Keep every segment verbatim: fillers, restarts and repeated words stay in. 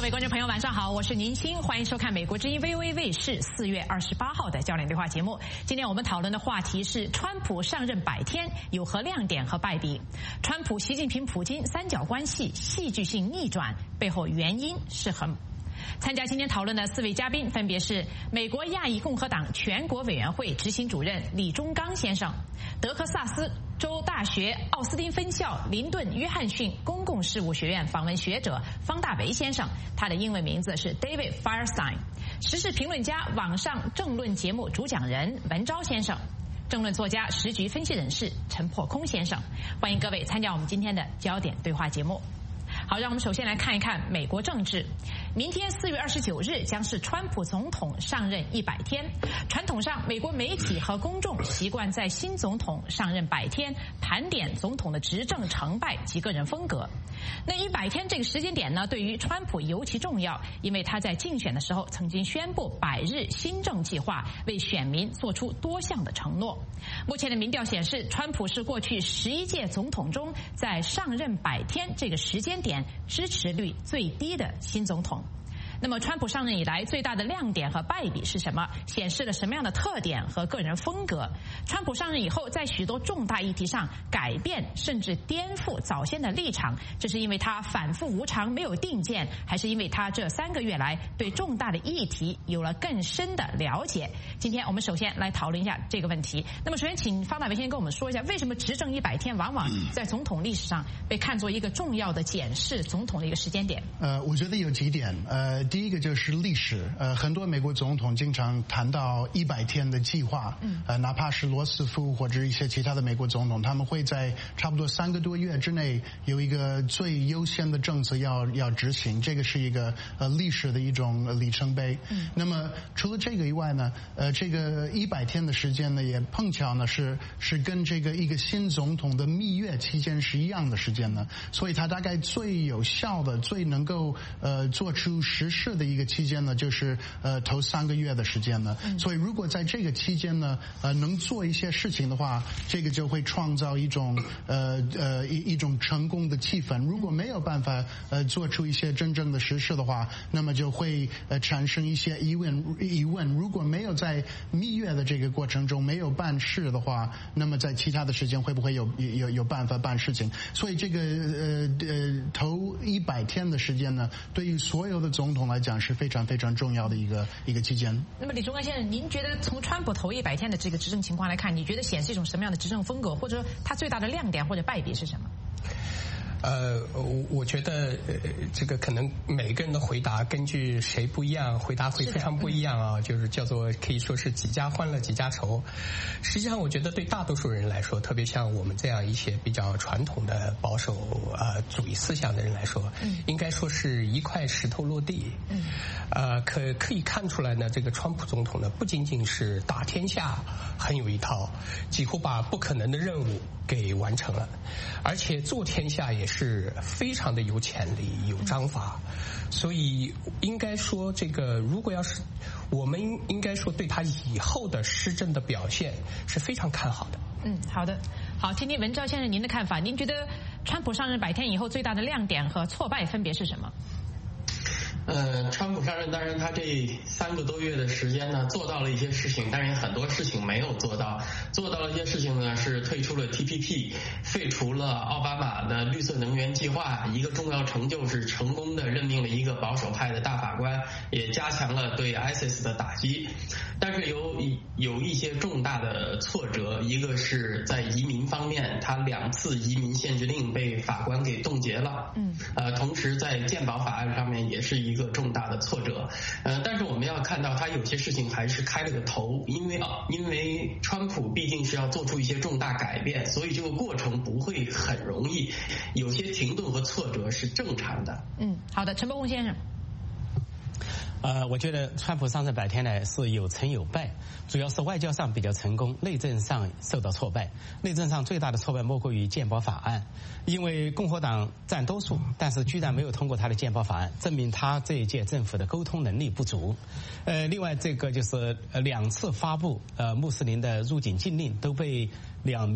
位观众朋友，晚上好，我是宁青，欢迎收看美国之音 V O A 卫视四月二十八号的焦点对话节目。今天我们讨论的话题是川普上任百天有何亮点和败笔？川普、习近平、普京三角关系戏剧性逆转背后原因是什么？参加今天讨论的四位嘉宾分别是美国亚裔共和党全国委员会执行主任李忠刚先生，德克萨斯州大学奥斯汀分校林顿约翰逊公共事务学院访问学者方大为先生，他的英文名字是 David Firestein， 时事评论家、网上政论节目主讲人文昭先生，政论作家、时局分析人士陈破空先生。欢迎各位参加我们今天的焦点对话节目。好，让我们首先来看一看美国政治。明天四月二十九日将是川普总统上任一百天。传统上，美国媒体和公众习惯在新总统上任百天盘点总统的执政成败及个人风格。那一百天这个时间点呢，对于川普尤其重要，因为他在竞选的时候曾经宣布百日新政计划，为选民做出多项的承诺。目前的民调显示，川普是过去十一届总统中在上任百天这个时间点支持率最低的新总统。那么川普上任以来最大的亮点和败笔是什么？显示了什么样的特点和个人风格？川普上任以后在许多重大议题上改变甚至颠覆早先的立场，这是因为他反复无常没有定见，还是因为他这三个月来对重大的议题有了更深的了解？今天我们首先来讨论一下这个问题。那么首先请方大为先跟我们说一下，为什么执政一百天往往在总统历史上被看作一个重要的检视总统的一个时间点？ 呃，我觉得有几点。呃，第一个就是历史。呃，很多美国总统经常谈到一百天的计划。嗯。呃，哪怕是罗斯福或者一些其他的美国总统，他们会在差不多三个多月之内有一个最优先的政策要要执行。这个是一个呃历史的一种里程碑。嗯。那么除了这个以外呢，呃，这个一百天的时间呢，也碰巧呢是是跟这个一个新总统的蜜月期间是一样的时间呢，所以他大概最有效的、最能够呃做出实事的一个期间呢，就是呃头三个月的时间呢。所以如果在这个期间呢，呃能做一些事情的话，这个就会创造一种呃呃一一种成功的气氛。如果没有办法呃做出一些真正的实事的话，那么就会呃产生一些疑问疑问。如果没有在蜜月的这个过程中没有办事的话，那么在其他的时间会不会有有有办法办事情？所以这个呃呃头一百天的时间呢，对于所有的总统来讲是非常非常重要的一个一个期间。 那么李忠刚先生，您觉得从川普头一百天的这个执政情况来看，你觉得显示一种什么样的执政风格，或者说他最大的亮点或者败笔是什么？ 呃，我觉得呃，这个可能每个人的回答根据谁不一样，回答会非常不一样啊，就是叫做可以说是几家欢乐几家愁。实际上，我觉得对大多数人来说，特别像我们这样一些比较传统的保守呃主义思想的人来说，嗯，应该说是一块石头落地。嗯，呃，可可以看出来呢，这个川普总统呢，不仅仅是打天下很有一套，几乎把不可能的任务给完成了，而且做天下也是非常的有潜力、有章法，所以应该说，这个如果要是我们应该说对他以后的施政的表现是非常看好的。 嗯，好的，好，听听文昭先生您的看法。您觉得川普上任百天以后最大的亮点和挫败分别是什么？ 呃，川普上任，当然他这三个多月的时间呢，做到了一些事情，但是很多事情没有做到。做到了一些事情呢，是退出了 T P P， 废除了奥巴马的绿色能源计划，一个重要成就是成功的任命了一个保守派的大法官，也加强了对 I S I S 的打击。但是有有一些重大的挫折，一个是在移民方面，他两次移民限制令被法官给冻结了。嗯，呃，同时在健保法案上面也是一个一个重大的挫折，呃，但是我们要看到他有些事情还是开了个头，因为啊，因为川普毕竟是要做出一些重大改变，所以这个过程不会很容易，有些停顿和挫折是正常的。 嗯，好的，陈伯宏先生。 呃，我觉得川普上任百天呢是有成有败，主要是外交上比较成功，内政上受到挫败。内政上最大的挫败莫过于健保法案，因为共和党占多数，但是居然没有通过他的健保法案，证明他这一届政府的沟通能力不足。呃，另外这个就是呃两次发布呃穆斯林的入境禁令都被两名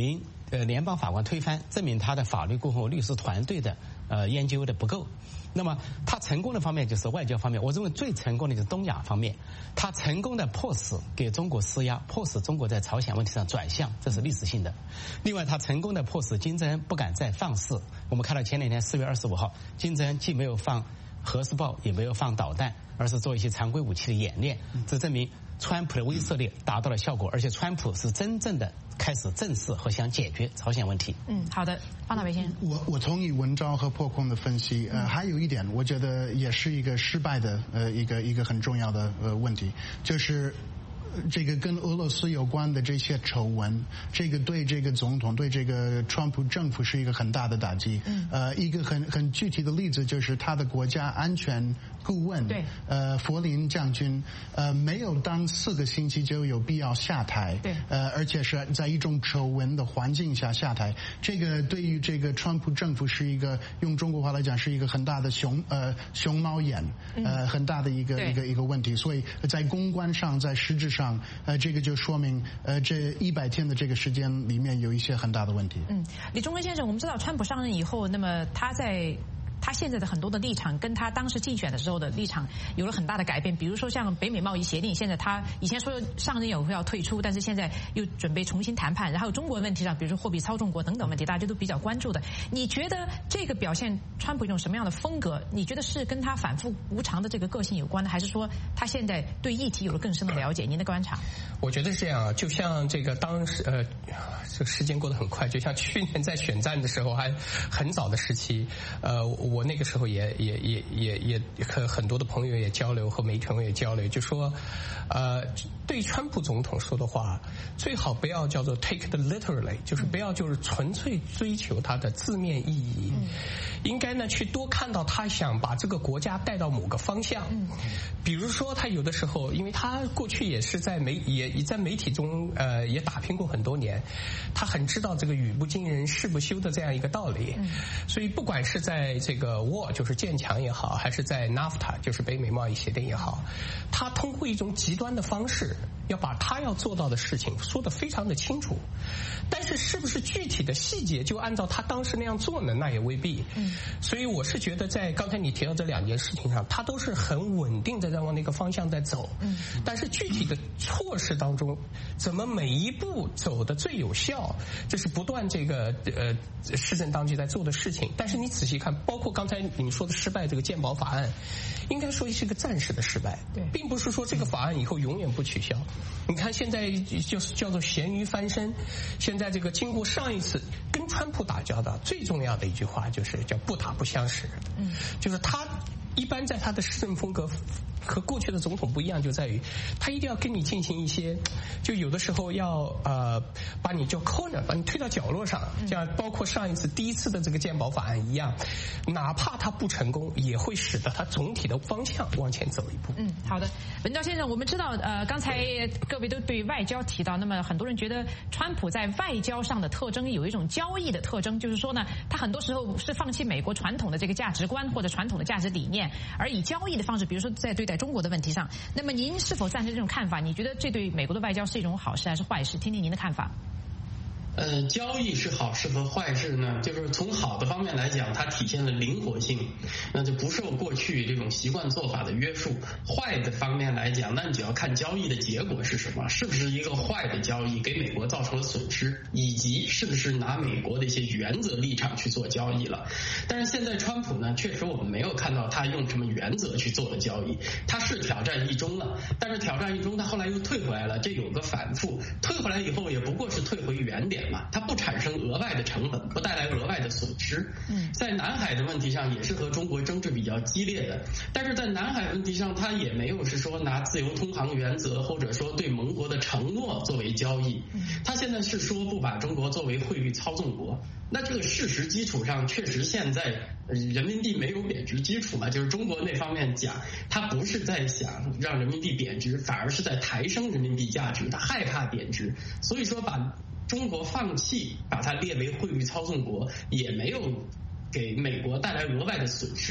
呃联邦法官推翻，证明他的法律顾问律师团队的呃研究的不够。那么他成功的方面就是外交方面，我认为最成功的就是东亚方面，他成功的迫使给中国施压，迫使中国在朝鲜问题上转向，这是历史性的。另外，他成功的迫使金正恩不敢再放肆。我们看到前两天四月二十五号，金正恩既没有放核试爆，也没有放导弹，而是做一些常规武器的演练，这证明川普的威慑力达到了效果，而且川普是真正的开始正视和想解决朝鲜问题。 嗯，好的，方大为先生。 我我同意文章和破空的分析。呃，还有一点，我觉得也是一个失败的呃一个一个很重要的呃问题，就是这个跟俄罗斯有关的这些丑闻，这个对这个总统、对这个川普政府是一个很大的打击。嗯。呃，一个很很具体的例子就是他的国家安全顾问，对，呃，佛林将军，呃，没有当四个星期就有必要下台，对，呃，而且是在一种丑闻的环境下下台，这个对于这个川普政府是一个用中国话来讲是一个很大的熊呃熊猫眼，呃，很大的一个一个一个问题，所以在公关上，在实质上，呃，这个就说明呃这一百天的这个时间里面有一些很大的问题。 嗯，李忠根先生，我们知道川普上任以后，那么他在他现在的很多的立场跟他当时竞选的时候的立场有了很大的改变，比如说像北美贸易协定，现在他以前说上任以后要退出，但是现在又准备重新谈判，然后中国问题上，比如说货币操纵国等等问题，大家都比较关注的。你觉得这个表现川普一种什么样的风格？你觉得是跟他反复无常的这个个性有关的，还是说他现在对议题有了更深的了解？您的观察？ 我觉得是这样，就像这个当时呃，这个时间过得很快，就像去年在选战的时候还很早的时期，呃，我那个时候也也也也也和很多的朋友也交流，和媒体朋友也交流，就说，呃，对川普总统说的话，最好不要叫做 take it literally， 就是不要就是纯粹追求它的字面意义，嗯、应该呢去多看到他想把这个国家带到某个方向，嗯、比如说他有的时候，因为他过去也是在媒也也在媒体中呃也打拼过很多年，他很知道这个语不惊人誓不休的这样一个道理，嗯、所以不管是在这个 war 就是建强也好，还是在 NAFTA 就是北美贸易协定也好，他通过一种极端的方式要把他要做到的事情说得非常的清楚，但是是不是具体的细节就按照他当时那样做呢？那也未必。嗯，所以我是觉得在刚才你提到这两件事情上，他都是很稳定的在往那个方向在走。嗯，但是具体的措施当中，怎么每一步走的最有效，这是不断这个呃施政当局在做的事情。但是你仔细看，包括刚才你说的失败这个健保法案，应该说是一个暂时的失败，对，并不是说这个法案以后永远不取消。你看现在就是叫做咸鱼翻身，现在这个经过上一次跟川普打交道，最重要的一句话就是叫不打不相识，嗯，就是他一般在他的施政风格和过去的总统不一样，就在于他一定要跟你进行一些，就有的时候要呃把你叫 corner， 把你推到角落上，像包括上一次第一次的这个健保法案一样，哪怕他不成功，也会使得他总体的方向往前走一步。 嗯，好的，文昭先生，我们知道呃刚才各位都对外交提到，那么很多人觉得川普在外交上的特征有一种交易的特征，就是说呢，他很多时候是放弃美国传统的这个价值观或者传统的价值理念，而以交易的方式，比如说在对待中国的问题上，那么您是否赞成这种看法？你觉得这对美国的外交是一种好事还是坏事？听听您的看法。 呃，交易是好事和坏事呢，就是从好的方面来讲，它体现了灵活性，那就不受过去这种习惯做法的约束。坏的方面来讲，那你就要看交易的结果是什么，是不是一个坏的交易，给美国造成了损失，以及是不是拿美国的一些原则立场去做交易了。但是现在川普呢，确实我们没有看到他用什么原则去做的交易，他是挑战一中了，但是挑战一中他后来又退回来了，这有个反复，退回来以后也不过是退回原点，它不产生额外的成本，不带来额外的损失。嗯，在南海的问题上也是和中国争执比较激烈的，但是在南海问题上，它也没有是说拿自由通航原则或者说对盟国的承诺作为交易。它现在是说不把中国作为汇率操纵国。那这个事实基础上，确实现在人民币没有贬值基础嘛，就是中国那方面讲，他不是在想让人民币贬值，反而是在抬升人民币价值，他害怕贬值，所以说把中国放弃把它列为汇率操纵国，也没有给美国带来额外的损失。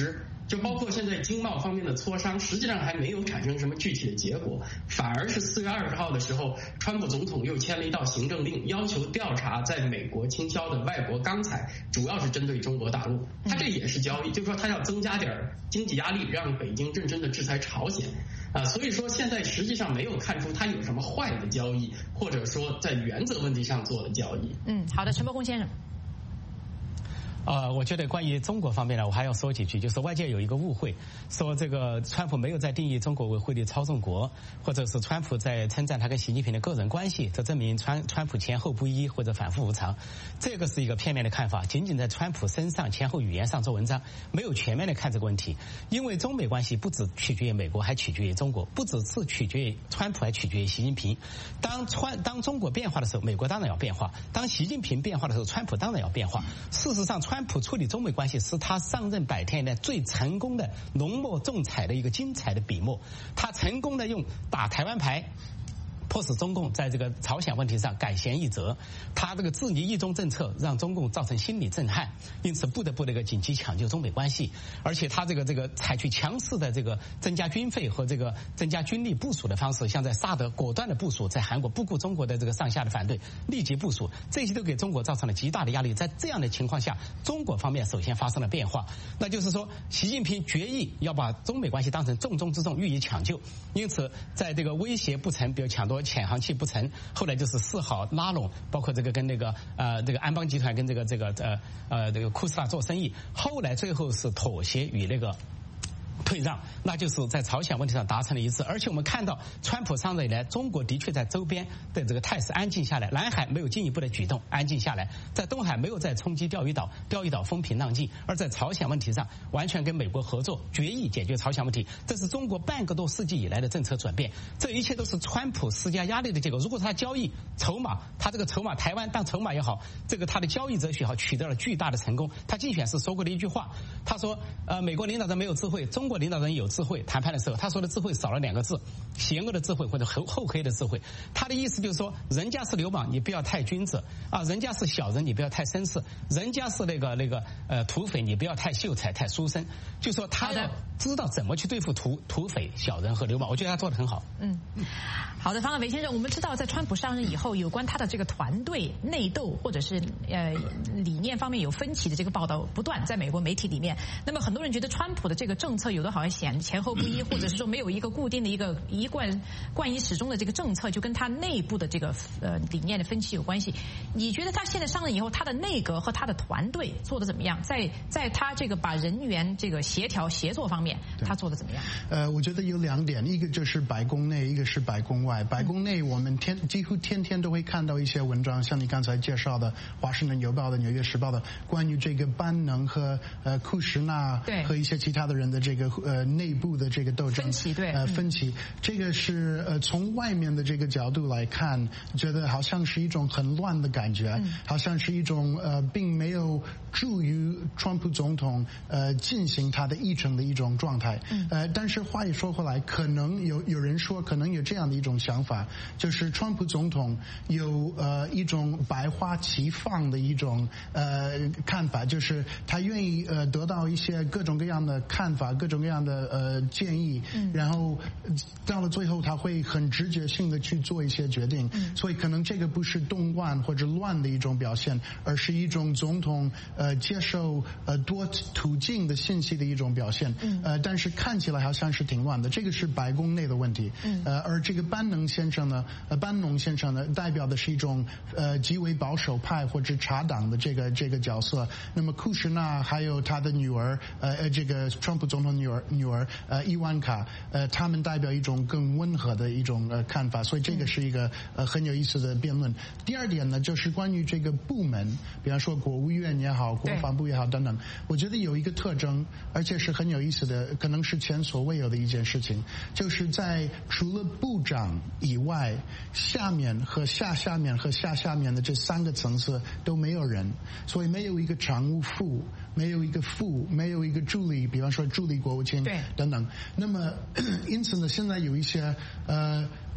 就包括现在经贸方面的磋商，实际上还没有产生什么具体的结果，反而是四月二十号的时候，川普总统又签了一道行政令，要求调查在美国倾销的外国钢材，主要是针对中国大陆。他这也是交易，就是说他要增加点经济压力，让北京认真的制裁朝鲜啊。所以说现在实际上没有看出他有什么坏的交易，或者说在原则问题上做的交易。 嗯，好的，陈伯公先生。 呃，我觉得关于中国方面呢，我还要说几句，就是外界有一个误会，说这个川普没有在定义中国为汇率操纵国，或者是川普在称赞他跟习近平的个人关系，这证明川川普前后不一或者反复无常，这个是一个片面的看法，仅仅在川普身上前后语言上做文章，没有全面的看这个问题。因为中美关系不只取决于美国，还取决于中国，不只是取决于川普，还取决于习近平。当川当中国变化的时候，美国当然要变化；当习近平变化的时候，川普当然要变化。事实上，川川普处理中美关系是他上任百天以来最成功的浓墨重彩的一个精彩的笔墨，他成功的用打台湾牌迫使中共在这个朝鲜问题上改弦易辙，他这个治理一中政策让中共造成心理震撼，因此不得不这个紧急抢救中美关系，而且他这个这个采取强势的这个增加军费和这个增加军力部署的方式，像在萨德果断的部署，在韩国不顾中国的这个上下的反对立即部署，这些都给中国造成了极大的压力。在这样的情况下，中国方面首先发生了变化，那就是说习近平决意要把中美关系当成重中之重予以抢救，因此在这个威胁不成，比如抢夺潜航器不成，后来就是示好拉拢，包括这个跟那个呃这个安邦集团跟这个这个呃呃这个库斯拉做生意，后来最后是妥协与那个退让，那就是在朝鲜问题上达成了一致。而且我们看到川普上任以来，中国的确在周边的这个态势安静下来，南海没有进一步的举动，安静下来，在东海没有再冲击钓鱼岛，钓鱼岛风平浪静，而在朝鲜问题上完全跟美国合作，决议解决朝鲜问题，这是中国半个多世纪以来的政策转变，这一切都是川普施加压力的结果。如果他交易筹码，他这个筹码台湾当筹码也好，这个他的交易哲学也好，取得了巨大的成功。他竞选时说过的一句话，他说呃美国领导人没有智慧，中国领导人有智慧，谈判的时候他说的智慧少了两个字，邪恶的智慧或者厚厚黑的智慧。他的意思就是说，人家是流氓你不要太君子啊，人家是小人你不要太绅士，人家是那个那个呃土匪你不要太秀才太书生，就说他要知道怎么去对付土土匪小人和流氓，我觉得他做得很好。 嗯，好的，方安伟先生，我们知道在川普上任以后，有关他的这个团队内斗或者是呃理念方面有分歧的这个报道不断在美国媒体里面。那么很多人觉得川普的这个政策有的好像显前后不一，或者是说没有一个固定的一个一贯贯以始终的这个政策，就跟他内部的这个呃理念的分歧有关系。你觉得他现在上任以后，他的内阁和他的团队做得怎么样？在在他这个把人员这个协调协作方面，他做得怎么样？ 呃，我觉得有两点，一个就是白宫内，一个是白宫外。白宫内我们天几乎天天都会看到一些文章，像你刚才介绍的《华盛顿邮报》的《纽约时报》的关于这个班农和呃库什纳和一些其他的人的这个呃内部的这个斗争分歧，对， 呃分歧，这个是呃从外面的这个角度来看，觉得好像是一种很乱的感觉，嗯、好像是一种呃并没有助于川普总统呃进行他的议程的一种状态。嗯、呃，但是话也说回来，可能有有人说，可能有这样的一种想法，就是川普总统有呃一种百花齐放的一种呃看法，就是他愿意呃得到一些各种各样的看法，各种各样的呃建议，嗯、然后到了最后他会很直觉性的去做一些决定，嗯、所以可能这个不是动乱或者乱的一种表现，而是一种总统呃接受呃多途径的信息的一种表现，嗯、呃，但是看起来好像是挺乱的，这个是白宫内的问题，嗯、呃，而这个班农先生呢，呃，班农先生呢，代表的是一种呃极为保守派或者茶党的这个这个角色，那么库什纳还有他的女儿，呃呃，这个川普总统女儿女儿呃伊万卡，呃，他们代表一种更温和的一种呃看法，所以这个是一个呃很有意思的辩论。第二点呢，就是关于这个部门，比方说国务院也好，国防部也好等等，我觉得有一个特征，而且是很有意思的，可能是前所未有的一件事情，就是在除了部长以外，下面和下下面和下下面的这三个层次都没有人，所以没有一个常务副，没有一个副，没有一个助理，比方说助理国务卿等等。那么因此呢，现在有一些呃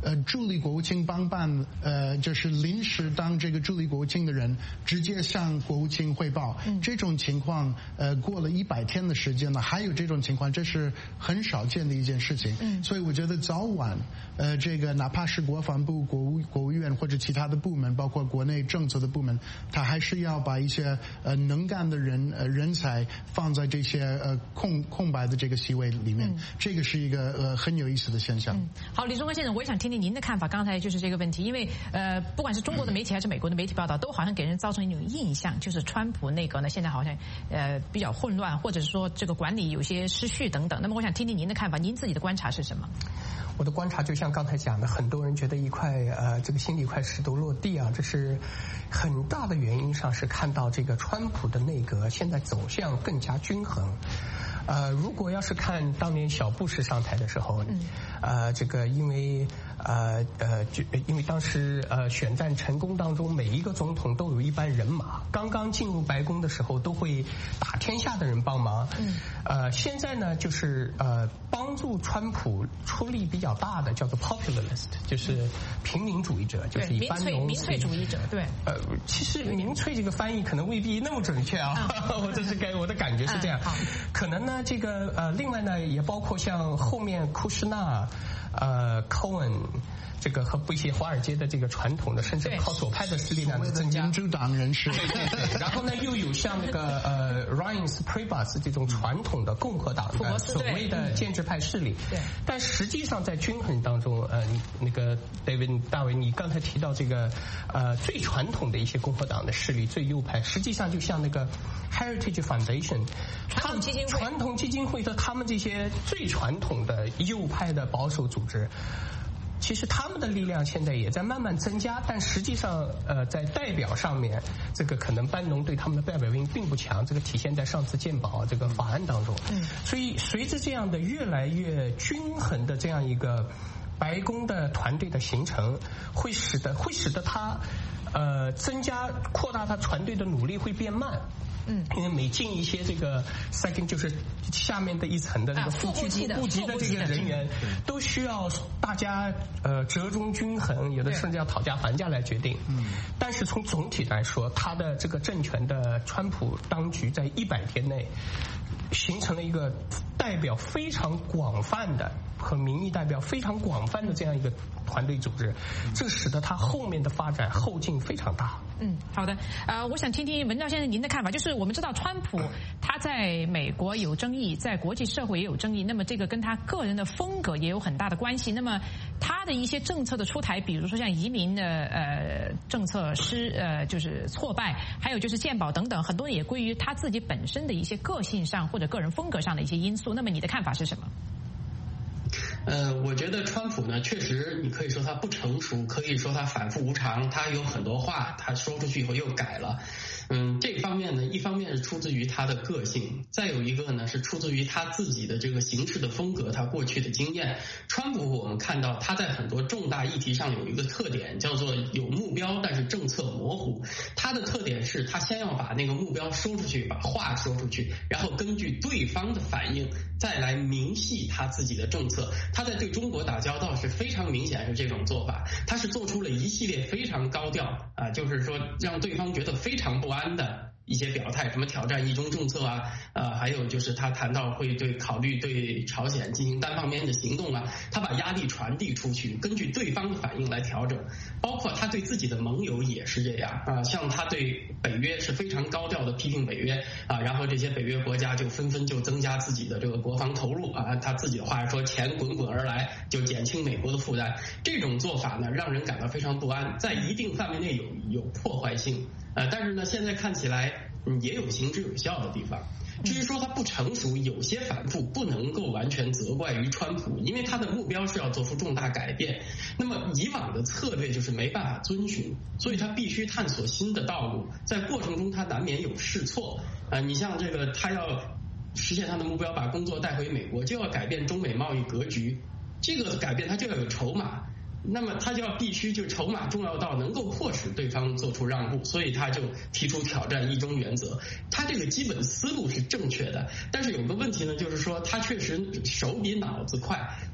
呃助理国务卿帮办呃就是临时当这个助理国务卿的人直接向国务卿汇报，嗯、这种情况呃过了一百天的时间了，还有这种情况，这是很少见的一件事情。嗯、所以我觉得早晚呃这个哪怕是国防部、国务国务院或者其他的部门，包括国内政策的部门，他还是要把一些呃能干的人呃人才放在这些呃空空白的这个席位里面，嗯、这个是一个呃很有意思的现象。 嗯、好，李忠和先生，我也想听听您的看法。刚才就是这个问题，因为呃不管是中国的媒体还是美国的媒体报道，都好像给人造成一种印象，就是川普内阁呢现在好像呃比较混乱，或者是说这个管理有些失序等等。那么我想听听您的看法，您自己的观察是什么？ 我的观察就像刚才讲的，很多人觉得一块呃这个心里一块石头落地啊，这是很大的原因上是看到这个川普的内阁现在走向更加均衡。呃，如果要是看当年小布什上台的时候，嗯、呃，这个因为呃呃，就因为当时呃选战成功当中，每一个总统都有一班人马，刚刚进入白宫的时候都会打天下的人帮忙。嗯，呃，现在呢，就是呃帮助川普出力比较大的叫做 popularist， 就是平民主义者，就是一般农民粹主义者。对， 呃，其实民粹这个翻译可能未必那么准确啊，嗯、我这是给我的感觉是这样，嗯、可能呢。这个呃，另外呢，也包括像后面库什纳、呃，Cohen， 这个和一些华尔街的这个传统的，甚至靠左派的势力呢增加。 民主党人士。 对对对。然后呢，又有像那个呃 Reince Priebus 这种传统的共和党的所谓的建制派势力。对。但实际上在均衡当中，呃，那个 David 大卫，你刚才提到这个呃最传统的一些共和党的势力，最右派，实际上就像那个 Heritage Foundation。 传统基金会， 传统基金会的他们这些最传统的右派的保守组织，其实他们的力量现在也在慢慢增加，但实际上，呃，在代表上面，这个可能班农对他们的代表性并不强，这个体现在上次健保这个法案当中。嗯，所以随着这样的越来越均衡的这样一个白宫的团队的形成，会使得会使得他，呃，增加扩大他团队的努力会变慢。嗯，因为每进一些这个 second 就是下面的一层的这个副级部级的这个人员，都需要大家呃折中均衡，有的甚至要讨价还价来决定。嗯，但是从总体来说，他的这个政权的川普当局在一百天内形成了一个代表非常广泛的和民意代表非常广泛的这样一个团队组织，这使得他后面的发展后劲非常大。 嗯，好的，呃，我想听听文昭先生您的看法。就是我们知道川普他在美国有争议，在国际社会也有争议，那么这个跟他个人的风格也有很大的关系。那么他的一些政策的出台，比如说像移民的呃政策失呃就是挫败，还有就是健保等等，很多也归于他自己本身的一些个性上或者个人风格上的一些因素。那么你的看法是什么？ 呃，我觉得川普呢，确实你可以说他不成熟，可以说他反复无常，他有很多话他说出去以后又改了。嗯，这方面呢，一方面是出自于他的个性，再有一个呢是出自于他自己的这个行事的风格，他过去的经验。川普我们看到他在很多重大议题上有一个特点，叫做有目标，但是政策模糊。他的特点是他先要把那个目标说出去，把话说出去，然后根据对方的反应再来明细他自己的政策。他在对中国打交道是非常明显是这种做法，他是做出了一系列非常高调啊，就是说让对方觉得非常不安的一些表态，什么挑战一中政策啊，呃，还有就是他谈到会对考虑对朝鲜进行单方面的行动啊，他把压力传递出去，根据对方的反应来调整。包括他对自己的盟友也是这样啊，像他对北约是非常高调的批评北约啊，然后这些北约国家就纷纷就增加自己的这个国防投入啊，他自己的话说钱滚滚而来，就减轻美国的负担。这种做法呢，让人感到非常不安，在一定范围内有有破坏性。呃，但是呢，现在看起来，嗯，也有行之有效的地方。至于说他不成熟，有些反复，不能够完全责怪于川普，因为他的目标是要做出重大改变。那么以往的策略就是没办法遵循，所以他必须探索新的道路。在过程中，他难免有试错。啊、呃，你像这个，他要实现他的目标，把工作带回美国，就要改变中美贸易格局。这个改变，他就要有筹码。那么他就要必须就筹码重要到能够迫使对方做出让步，所以他就提出挑战一中原则。他这个基本思路是正确的，但是有个问题呢，就是说他确实手比脑子快。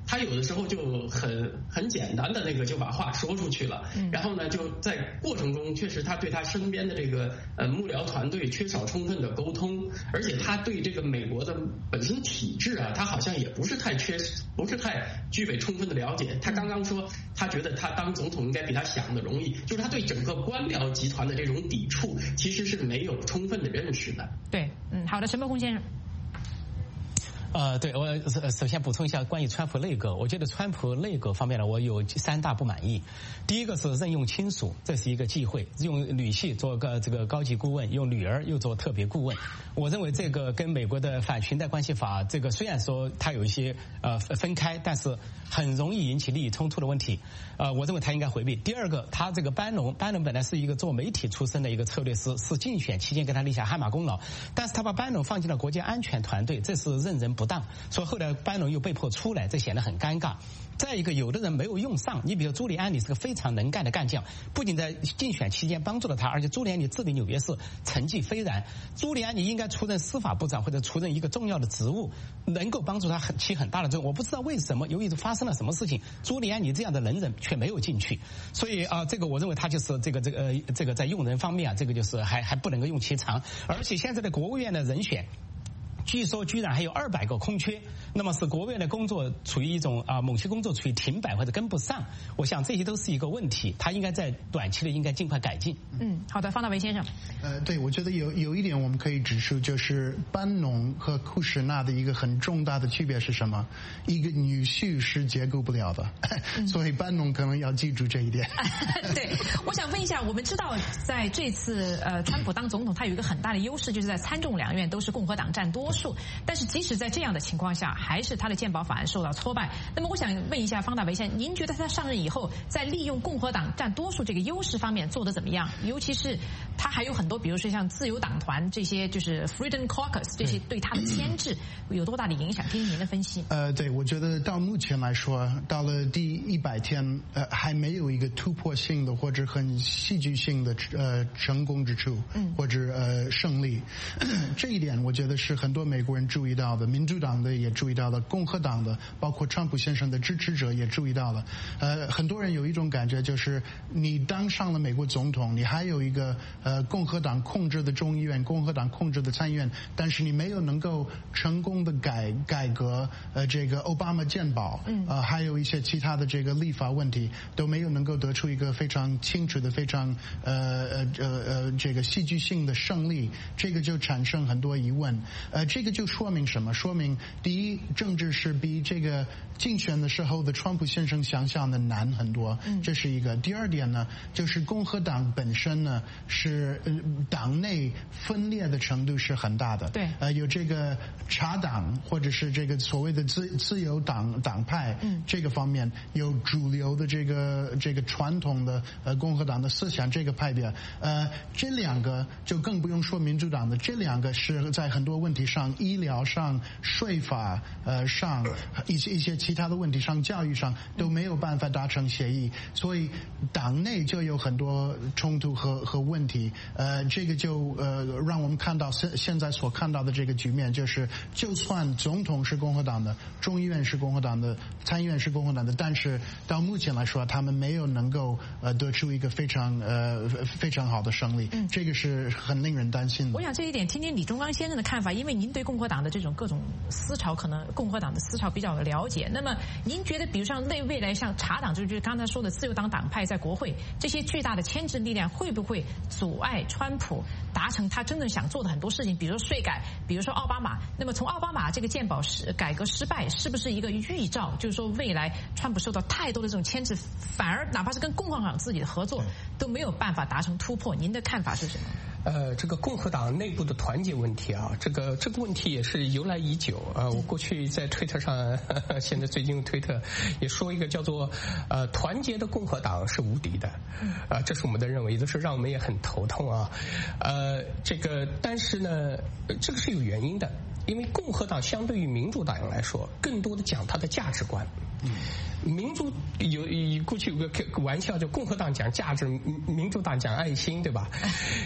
他有的时候就很很简单的那个就把话说出去了，然后呢就在过程中确实他对他身边的这个呃幕僚团队缺少充分的沟通，而且他对这个美国的本身体制啊，他好像也不是太缺，不是太具备充分的了解。他刚刚说他觉得他当总统应该比他想的容易，就是他对整个官僚集团的这种抵触其实是没有充分的认识的。 对，嗯，好的，陈伯公先生。 呃，对，我首先补充一下关于川普内阁，我觉得川普内阁方面呢，我有三大不满意。第一个是任用亲属，这是一个忌讳，用女婿做个这个高级顾问，用女儿又做特别顾问。我认为这个跟美国的反裙带关系法，这个虽然说它有一些呃分开，但是很容易引起利益冲突的问题。呃，我认为他应该回避。第二个，他这个班农，班农本来是一个做媒体出身的一个策略师，是竞选期间给他立下汗马功劳，但是他把班农放进了国家安全团队，这是任人不当，所以后来班农又被迫出来，这显得很尴尬。再一个，有的人没有用上，你比如朱利安尼是个非常能干的干将，不仅在竞选期间帮助了他，而且朱利安尼治理纽约市成绩斐然。朱利安尼应该出任司法部长或者出任一个重要的职务，能够帮助他很起很大的作用。我不知道为什么，由于发生了什么事情，朱利安尼这样的能人却没有进去，所以啊、呃，这个我认为他就是这个这个呃这个在用人方面啊，这个就是还还不能够用其长，而且现在的国务院的人选。据说居然还有二百个空缺，那么使国务院的工作处于一种啊、呃、某些工作处于停摆或者跟不上，我想这些都是一个问题，他应该在短期内应该尽快改进。 嗯，好的，方大为先生。 呃，对，我觉得有有一点我们可以指出，就是班农和库什纳的一个很重大的区别是什么？一个女婿是结构不了的，嗯、所以班农可能要记住这一点。 对，我想问一下，我们知道在这次呃川普当总统，他有一个很大的优势，就是在参众两院都是共和党占多数。但是即使在这样的情况下，还是他的健保法案受到挫败。那么我想问一下方大为先生，您觉得他上任以后，在利用共和党占多数这个优势方面做得怎么样？尤其是他还有很多，比如说像自由党团这些，就是 Freedom Caucus 这些对他的牵制有多大的影响？听听您的分析。 呃，对，我觉得到目前来说，到了第一百天，呃，还没有一个突破性的或者很戏剧性的呃成功之处，嗯，或者呃胜利。这一点我觉得是很多美国人注意到的，民主党的也注意到了，共和党的包括川普先生的支持者也注意到了。呃，很多人有一种感觉，就是你当上了美国总统，你还有一个呃共和党控制的众议院、共和党控制的参议院，但是你没有能够成功的改改革呃这个奥巴马健保，嗯，呃还有一些其他的这个立法问题都没有能够得出一个非常清楚的、非常呃呃呃呃这个戏剧性的胜利，这个就产生很多疑问。呃，这个就说明什么？说明第一，政治是比这个竞选的时候的川普先生想象的难很多，嗯，这是一个。第二点呢，就是共和党本身呢是呃党内分裂的程度是很大的， 对， 呃，有这个茶党或者是这个所谓的自自由党党派，嗯，这个方面有主流的这个这个传统的呃共和党的思想这个派别，呃，这两个就更不用说民主党的，这两个是在很多问题上，医疗上、税法呃上一些一些其他的问题上、教育上都没有办法达成协议，所以党内就有很多冲突和和问题。呃，这个就呃让我们看到现现在所看到的这个局面，就是就算总统是共和党的，众议院是共和党的，参议院是共和党的，但是到目前来说，他们没有能够呃得出一个非常呃非常好的胜利，嗯，这个是很令人担心的。 我想这一点听听李忠刚先生的看法，因为您对共和党的这种各种思潮，可能共和党的思潮比较了解。那么您觉得，比如像类未来像茶党，就是刚才说的自由党党派在国会这些巨大的牵制力量，会不会阻碍川普达成他真正想做的很多事情？比如说税改，比如说奥巴马。那么从奥巴马这个健保失改革失败，是不是一个预兆？就是说未来川普受到太多的这种牵制，反而哪怕是跟共和党自己的合作都没有办法达成突破。您的看法是什么？ 呃，这个共和党内部的团结问题啊，这个这个问题也是由来已久啊。我过去在推特上，呵呵现在最近用推特也说一个叫做呃团结的共和党是无敌的，啊，这是我们的认为，也就是让我们也很头痛啊。呃，这个但是呢，这个是有原因的，因为共和党相对于民主党来说，更多的讲它的价值观。嗯，民主有过去有个玩笑，就共和党讲价值，民主党讲爱心，对吧？因为讲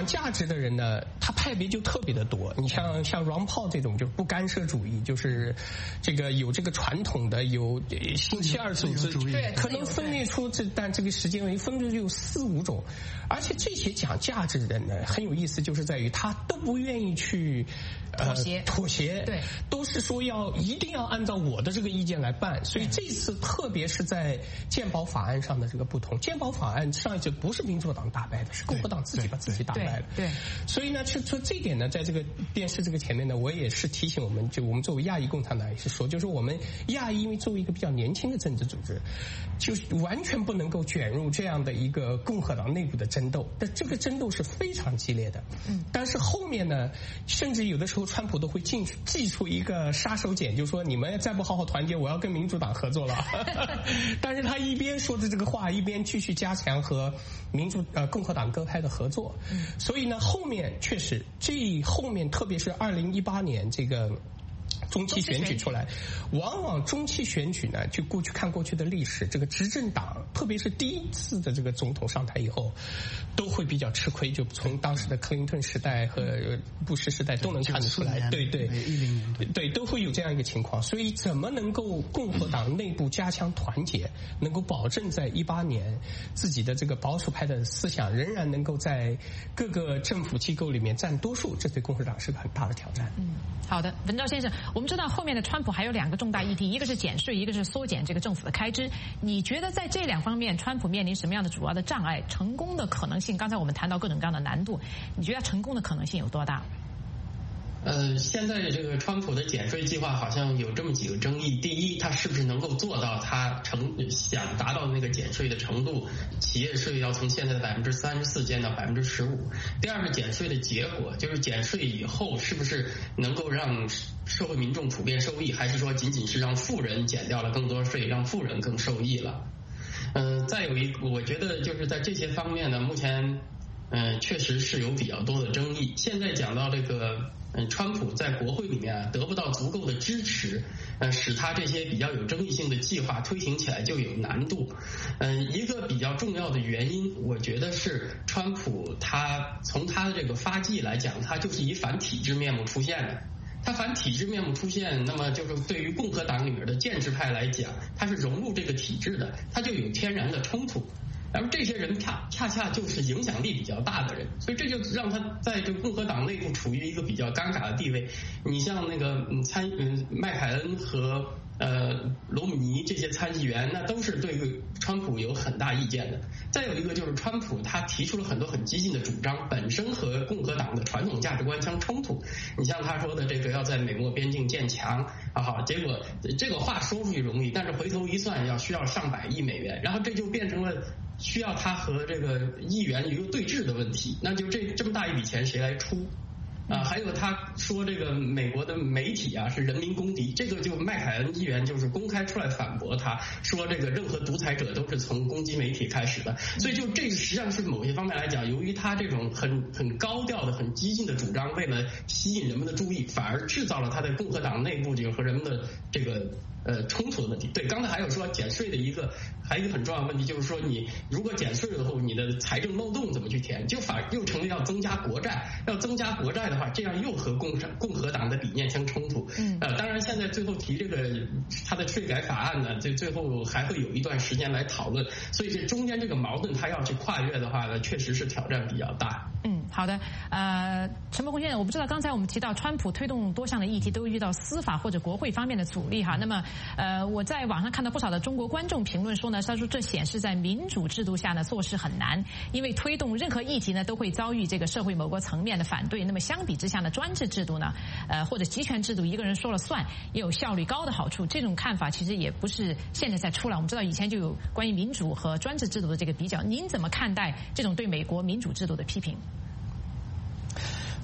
讲价值的人呢，他派别就特别的多。你像像 Ron Paul 这种，就是不干涉主义，就是这个有这个传统的，有星期二组织，可能分裂出这，但这个时间为分裂有四五种。而且这些讲价值的人呢，很有意思，就是在于他都不愿意去呃妥协， 妥协， 对， 都是说要一定要按照我的这个意见来办。所以这次特别是在健保法案上的这个不同，健保法案上一次不是民主党打败的，是共和党自己把自己打败了。 对， 所以呢，就说这一点呢，在这个电视这个前面呢，我也是提醒我们，就我们作为亚裔共产党也是说，就是我们亚裔因为作为一个比较年轻的政治组织，就是完全不能够卷入这样的一个共和党内部的争斗。但这个争斗是非常激烈的。嗯。但是后面呢，甚至有的时候川普都会进祭出一个杀手锏，就说你们再不好好团结，我要跟民主党合作了。但是他一边说着这个话，一边继续加强和民主呃共和党各派的合作。嗯。所以呢，后面确实这后面特别是二零一八年这个中期选举出来，往往中期选举呢，就过去看过去的历史，这个执政党，特别是第一次的这个总统上台以后，都会比较吃亏。就从当时的克林顿时代和布什时代都能看得出来，对对， 一零年对对都会有这样一个情况。所以怎么能够共和党内部加强团结，能够保证在一八年自己的这个保守派的思想仍然能够在各个政府机构里面占多数，这对共和党是个很大的挑战。 嗯，好的，文昭先生，我们知道后面的川普还有两个重大议题，一个是减税，一个是缩减这个政府的开支。你觉得在这两方面，川普面临什么样的主要的障碍？成功的可能性，刚才我们谈到各种各样的难度，你觉得成功的可能性有多大？ 呃，现在这个川普的减税计划好像有这么几个争议。第一，他是不是能够做到他成想达到的那个减税的程度？企业税要从现在的百分之三十四减到百分之十五。第二是减税的结果，就是减税以后是不是能够让社会民众普遍受益，还是说仅仅是让富人减掉了更多税，让富人更受益了？嗯、呃，再有一个，我觉得就是在这些方面呢，目前嗯、呃、确实是有比较多的争议。现在讲到这个。嗯，川普在国会里面啊得不到足够的支持，呃，使他这些比较有争议性的计划推行起来就有难度。嗯，一个比较重要的原因，我觉得是川普他从他的这个发迹来讲，他就是以反体制面目出现的。他反体制面目出现，那么就是对于共和党里面的建制派来讲，他是融入这个体制的，他就有天然的冲突。而这些人恰恰恰就是影响力比较大的人，所以这就让他在这个共和党内部处于一个比较尴尬的地位。你像那个参嗯麦凯恩和呃罗姆尼这些参议员，那都是对川普有很大意见的。再有一个就是川普他提出了很多很激进的主张，本身和共和党的传统价值观相冲突。你像他说的这个要在美墨边境建墙啊，好，结果这个话说出去容易，但是回头一算要需要上百亿美元，然后这就变成了需要他和这个议员一个对峙的问题，那就这这么大一笔钱谁来出？啊，还有他说这个美国的媒体啊是人民公敌，这个就麦凯恩议员就是公开出来反驳他，说这个任何独裁者都是从攻击媒体开始的，所以就这个实际上是某些方面来讲，由于他这种很很高调的、很激进的主张，为了吸引人们的注意，反而制造了他在共和党内部就和人们的这个。呃，冲突的问题。对，刚才还有说减税的一个，还有一个很重要的问题，就是说你如果减税了后，你的财政漏洞怎么去填？就反又成了要增加国债，要增加国债的话，这样又和共产共和党的理念相冲突。嗯，呃，当然现在最后提这个他的税改法案呢，这最后还会有一段时间来讨论，所以这中间这个矛盾他要去跨越的话呢，确实是挑战比较大。 嗯，好的，呃，陈伯宏先生，我不知道刚才我们提到川普推动多项的议题都遇到司法或者国会方面的阻力哈，那么。呃，我在网上看到不少的中国观众评论说呢，他说这显示在民主制度下呢做事很难，因为推动任何议题呢都会遭遇这个社会某个层面的反对。那么相比之下呢，专制制度呢，呃或者集权制度一个人说了算，也有效率高的好处。这种看法其实也不是现在才出来，我们知道以前就有关于民主和专制制度的这个比较。您怎么看待这种对美国民主制度的批评？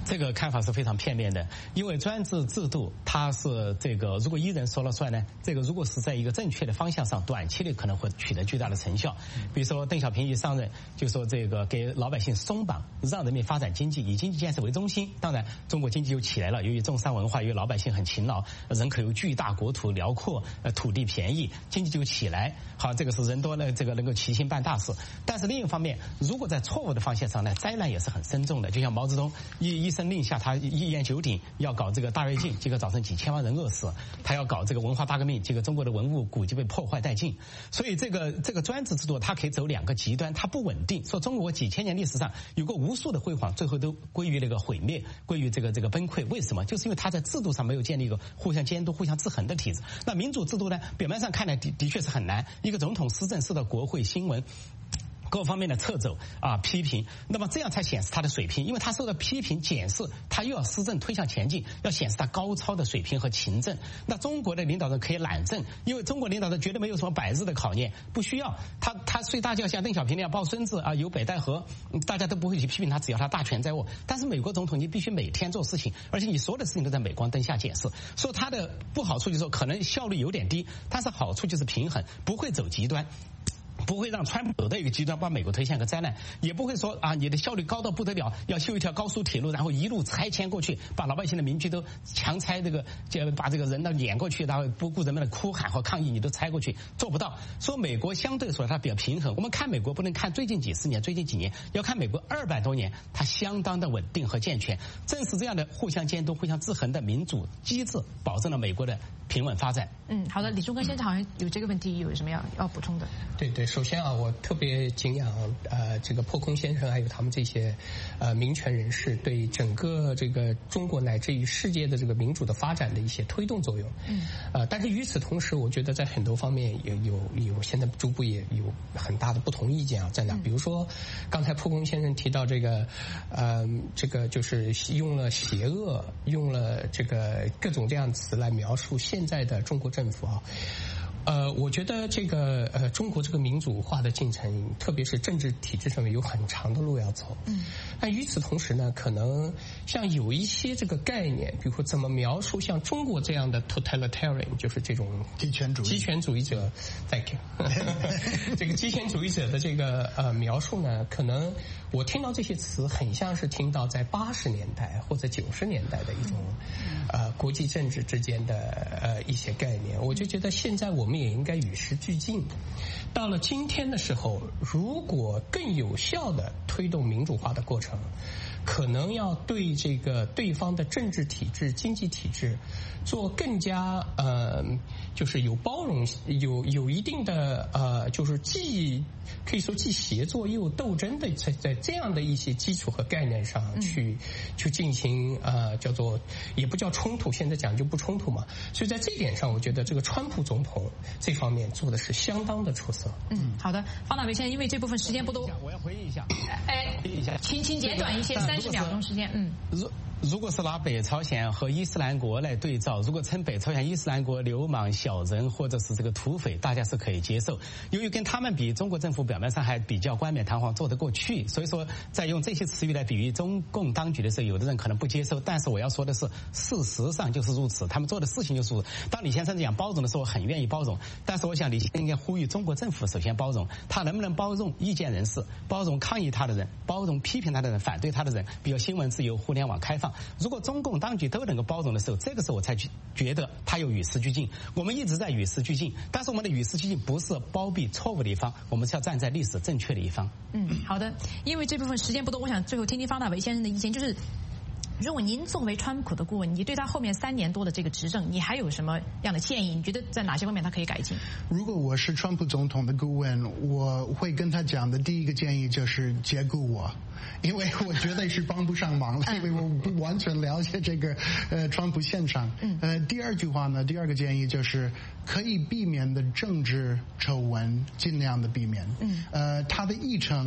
这个看法是非常片面的，因为专制制度它是这个，如果一人说了算呢，这个如果是在一个正确的方向上，短期内可能会取得巨大的成效。比如说邓小平一上任就说这个给老百姓松绑，让人民发展经济，以经济建设为中心。当然，中国经济又起来了，由于重商文化，由于老百姓很勤劳，人口又巨大，国土辽阔，呃，土地便宜，经济就起来。好，这个是人多呢，这个能够齐心办大事。但是另一方面，如果在错误的方向上呢，灾难也是很深重的。就像毛泽东一一声令下，他一言九鼎，要搞这个大跃进，结果造成几千万人饿死；他要搞这个文化大革命，结果中国的文物古迹被破坏殆尽。所以这个这个专制制度，它可以走两个极端，它不稳定。说中国几千年历史上有过无数的辉煌，最后都归于那个毁灭，归于这个这个崩溃。为什么？就是因为它在制度上没有建立一个互相监督、互相制衡的体制。那民主制度呢，表面上看来的的确是很难，一个总统施政受到国会新闻各方面的掣肘啊批评，那么这样才显示他的水平，因为他受到批评检视，他又要施政推向前进，要显示他高超的水平和勤政。那中国的领导人可以懒政，因为中国领导人绝对没有什么百日的考验，不需要他他睡大觉像邓小平那样抱孙子啊，有北戴河，大家都不会去批评他，只要他大权在握。但是美国总统你必须每天做事情，而且你所有的事情都在镁光灯下检视。所以他的不好处就是说可能效率有点低，但是好处就是平衡，不会走极端。不会让川普走到一个极端，把美国推向一个灾难，也不会说啊，你的效率高到不得了，要修一条高速铁路，然后一路拆迁过去，把老百姓的民居都强拆，这个就把这个人都撵过去，然后不顾人们的哭喊和抗议，你都拆过去，做不到。说美国相对说它比较平衡，我们看美国不能看最近几十年、最近几年，要看美国二百多年，它相当的稳定和健全。正是这样的互相监督、互相制衡的民主机制，保证了美国的平稳发展。 嗯，好的，李忠根先生好像有这个问题，有什么要要补充的？ 对对。首先啊，我特别敬仰呃这个破空先生还有他们这些呃民权人士对整个这个中国乃至于世界的这个民主的发展的一些推动作用。嗯。呃，但是与此同时，我觉得在很多方面有有有现在逐步也有很大的不同意见啊，在哪？比如说，刚才破空先生提到这个呃这个就是用了邪恶，用了这个各种这样词来描述现在的中国政府啊。呃，我觉得这个呃，中国这个民主化的进程，特别是政治体制上面有很长的路要走。嗯。但与此同时呢，可能像有一些这个概念，比如说怎么描述像中国这样的 totalitarian， 就是这种极权主义、 极权主义者 ，thank you， 这个极权主义者的这个呃描述呢，可能我听到这些词，很像是听到在八十年代或者九十年代的一种呃国际政治之间的呃一些概念。我就觉得现在我们。我们也应该与时俱进。到了今天的时候，如果更有效地推动民主化的过程，可能要对这个对方的政治体制、经济体制做更加呃，就是有包容、有有一定的呃，就是既可以说既协作又斗争的，在在这样的一些基础和概念上去、嗯、去进行呃，叫做也不叫冲突，现在讲究不冲突嘛。所以在这点上，我觉得这个川普总统这方面做的是相当的出色。 嗯，好的，方大为先生，因为这部分时间不多， 我要回应一下。 哎，请请简短一些，三十秒钟时间。嗯。 如如果是拿北朝鲜和伊斯兰国来对照，如果称北朝鲜伊斯兰国流氓小人或者是这个土匪，大家是可以接受。由于跟他们比，中国政府表面上还比较冠冕堂皇，做得过去，所以说在用这些词语来比喻中共当局的时候，有的人可能不接受。但是我要说的是，事实上就是如此，他们做的事情就是如此。当李先生讲包容的时候，我很愿意包容，但是我想李先生应该呼吁中国政府首先包容，他能不能包容意见人士，包容抗议他的人，包容批评他的人，反对他的人，比如新闻自由、互联网开放。如果中共当局都能够包容的时候，这个时候我才觉得他有与时俱进。我们一直在与时俱进，但是我们的与时俱进不是包庇错误的一方，我们是要站在历史正确的一方。 嗯，好的，因为这部分时间不多，我想最后听听方大为先生的意见，就是如果您作为川普的顾问，你对他后面三年多的这个执政，你还有什么样的建议？你觉得在哪些方面他可以改进？ 如果我是川普总统的顾问，我会跟他讲的第一个建议就是解雇我，因为我觉得是帮不上忙了，因为我不完全了解这个呃川普现场。呃，第二句话呢，第二个建议就是可以避免的政治丑闻尽量的避免。嗯，呃，他的议程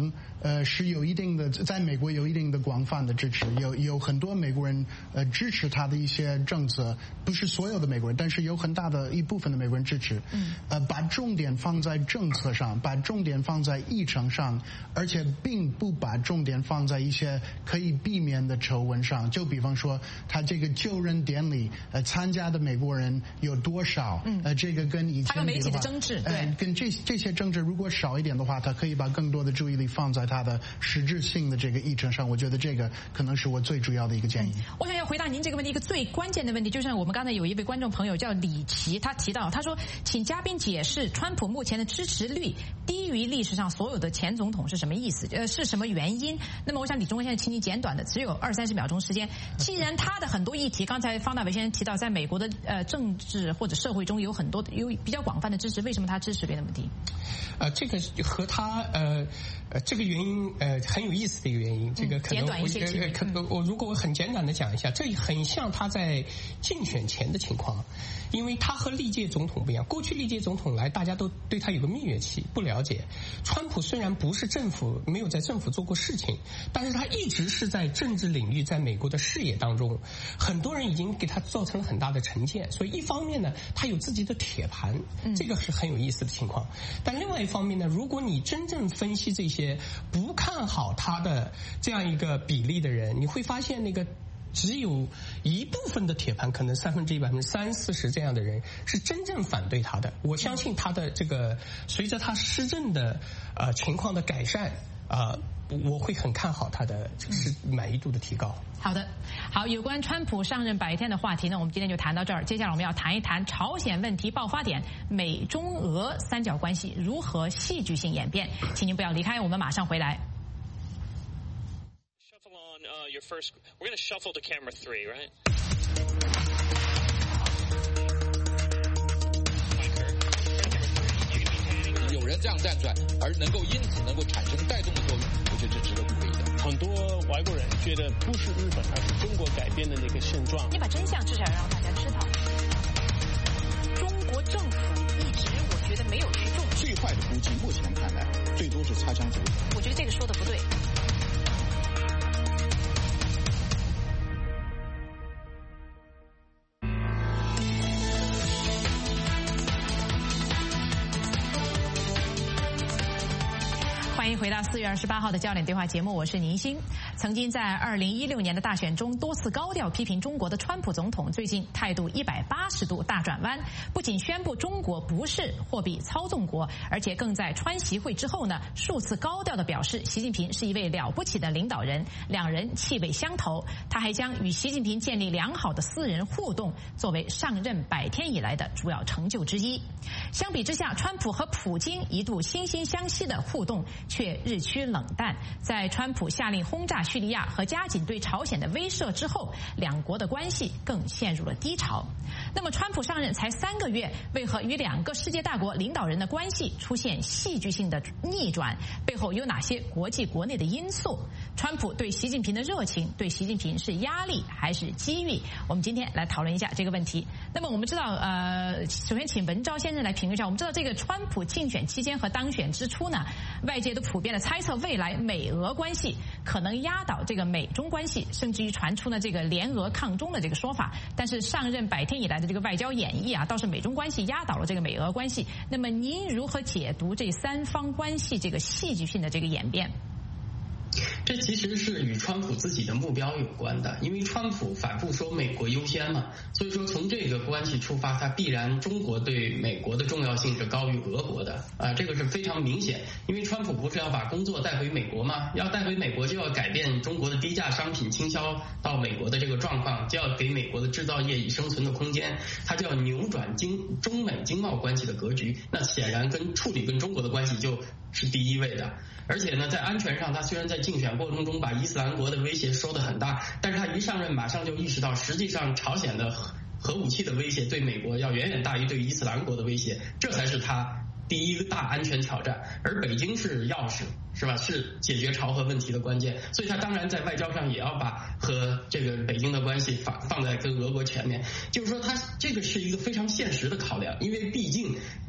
呃是有一定的，在美国有一定的广泛的支持，有有很多美国人呃支持他的一些政策，不是所有的美国人，但是有很大的一部分的美国人支持。嗯，呃，把重点放在政策上，把重点放在议程上，而且并不把重点放在一些可以避免的丑闻上。就比方说，他这个就任典礼，呃，参加的美国人有多少？嗯，呃，这个跟以前他跟媒体的争执，对， 呃，跟这这些争执如果少一点的话，他可以把更多的注意力放在他的实质性的这个议程上。我觉得这个可能是我最主要的一个建议。 嗯、我想要回答您这个问题，一个最关键的问题，就像我们刚才有一位观众朋友叫李琦，他提到，他说，请嘉宾解释川普目前的支持率低于历史上所有的前总统是什么意思？呃，是什么原因？那么，我想李忠现在请你简短的，只有二三十秒钟时间。既然他的很多议题，刚才方大伟先生提到，在美国的呃政治或者社会中有很多有比较广泛的支持，为什么他支持别的问题？ 呃，这个和他呃呃这个原因呃很有意思的一个原因，这个可能我、嗯、可能我如果我很简短的讲一下，这很像他在竞选前的情况，因为他和历届总统不一样，过去历届总统来大家都对他有个蜜月期，不了解。川普虽然不是政府，没有在政府做过事情，但是他一直是在政治领域，在美国的视野当中，很多人已经给他造成了很大的成见，所以一方面呢，他有自己的铁盘，这个是很有意思的情况。但另外一方面呢，如果你真正分析这些不看好他的这样一个比例的人，你会发现那个只有一部分的铁盘，可能三分之一、百分之三四十这样的人是真正反对他的。我相信他的这个随着他施政的呃情况的改善啊、呃，我会很看好他的这个是满意度的提高。 好的，好，有关川普上任百天的话题呢，我们今天就谈到这儿。接下来我们要谈一谈朝鲜问题爆发点美中俄三角关系如何戏剧性演变。请您不要离开，我们马上回来。 Uh, your first, we're going to shuffle to camera three, right? 有人这样站出来，而能够因此能够产生带动的作用，我觉得这值得鼓励的。 很多外国人觉得不是日本，而是中国改变的那个现状。 你把真相至少让大家知道。中国政府一直，我觉得没有去重视。 最坏的估计，目前看来，最多是擦枪走火。 我觉得这个说的不对。欢迎回到四月二十八号的焦点对话节目，我是宁鑫。曾经在二零一六年的大选中多次高调批评中国的川普总统，最近态度一百八十度大转弯，不仅宣布中国不是货币操纵国，而且更在川习会之后呢，数次高调的表示习近平是一位了不起的领导人，两人气味相投。他还将与习近平建立良好的私人互动作为上任百天以来的主要成就之一。相比之下，川普和普京一度惺惺相惜的互动却日趋冷淡。在川普下令轰炸叙利亚和加紧对朝鲜的威慑之后，两国的关系更陷入了低潮。那么川普上任才三个月，为何与两个世界大国领导人的关系出现戏剧性的逆转？背后有哪些国际国内的因素？川普对习近平的热情，对习近平是压力还是机遇？我们今天来讨论一下这个问题。那么我们知道，呃，首先请文昭先生来评论一下。我们知道这个川普竞选期间和当选之初呢，外界都普遍的猜测未来美俄关系可能压倒这个美中关系，甚至于传出呢这个联俄抗中的这个说法。但是上任百天以来的这个外交演绎啊，倒是美中关系压倒了这个美俄关系。那么您如何解读这三方关系这个戏剧性的这个演变？ 这其实是与川普自己的目标有关的，因为川普反复说美国优先嘛，所以说从这个关系出发，它必然中国对美国的重要性是高于俄国的啊，这个是非常明显。因为川普不是要把工作带回美国吗？要带回美国就要改变中国的低价商品倾销到美国的这个状况，就要给美国的制造业以生存的空间，它就要扭转经中美经贸关系的格局。那显然跟处理跟中国的关系就是第一位的。而且呢，在安全上，他虽然在竞选过程中把伊斯兰国的威胁说得很大，但是他一上任马上就意识到，实际上朝鲜的核武器的威胁对美国要远远大于对伊斯兰国的威胁，这才是他第一个大安全挑战。而北京是钥匙，是吧？是解决朝核问题的关键，所以他当然在外交上也要把和这个北京的关系放放在跟俄国前面。就是说，他这个是一个非常现实的考量，因为毕竟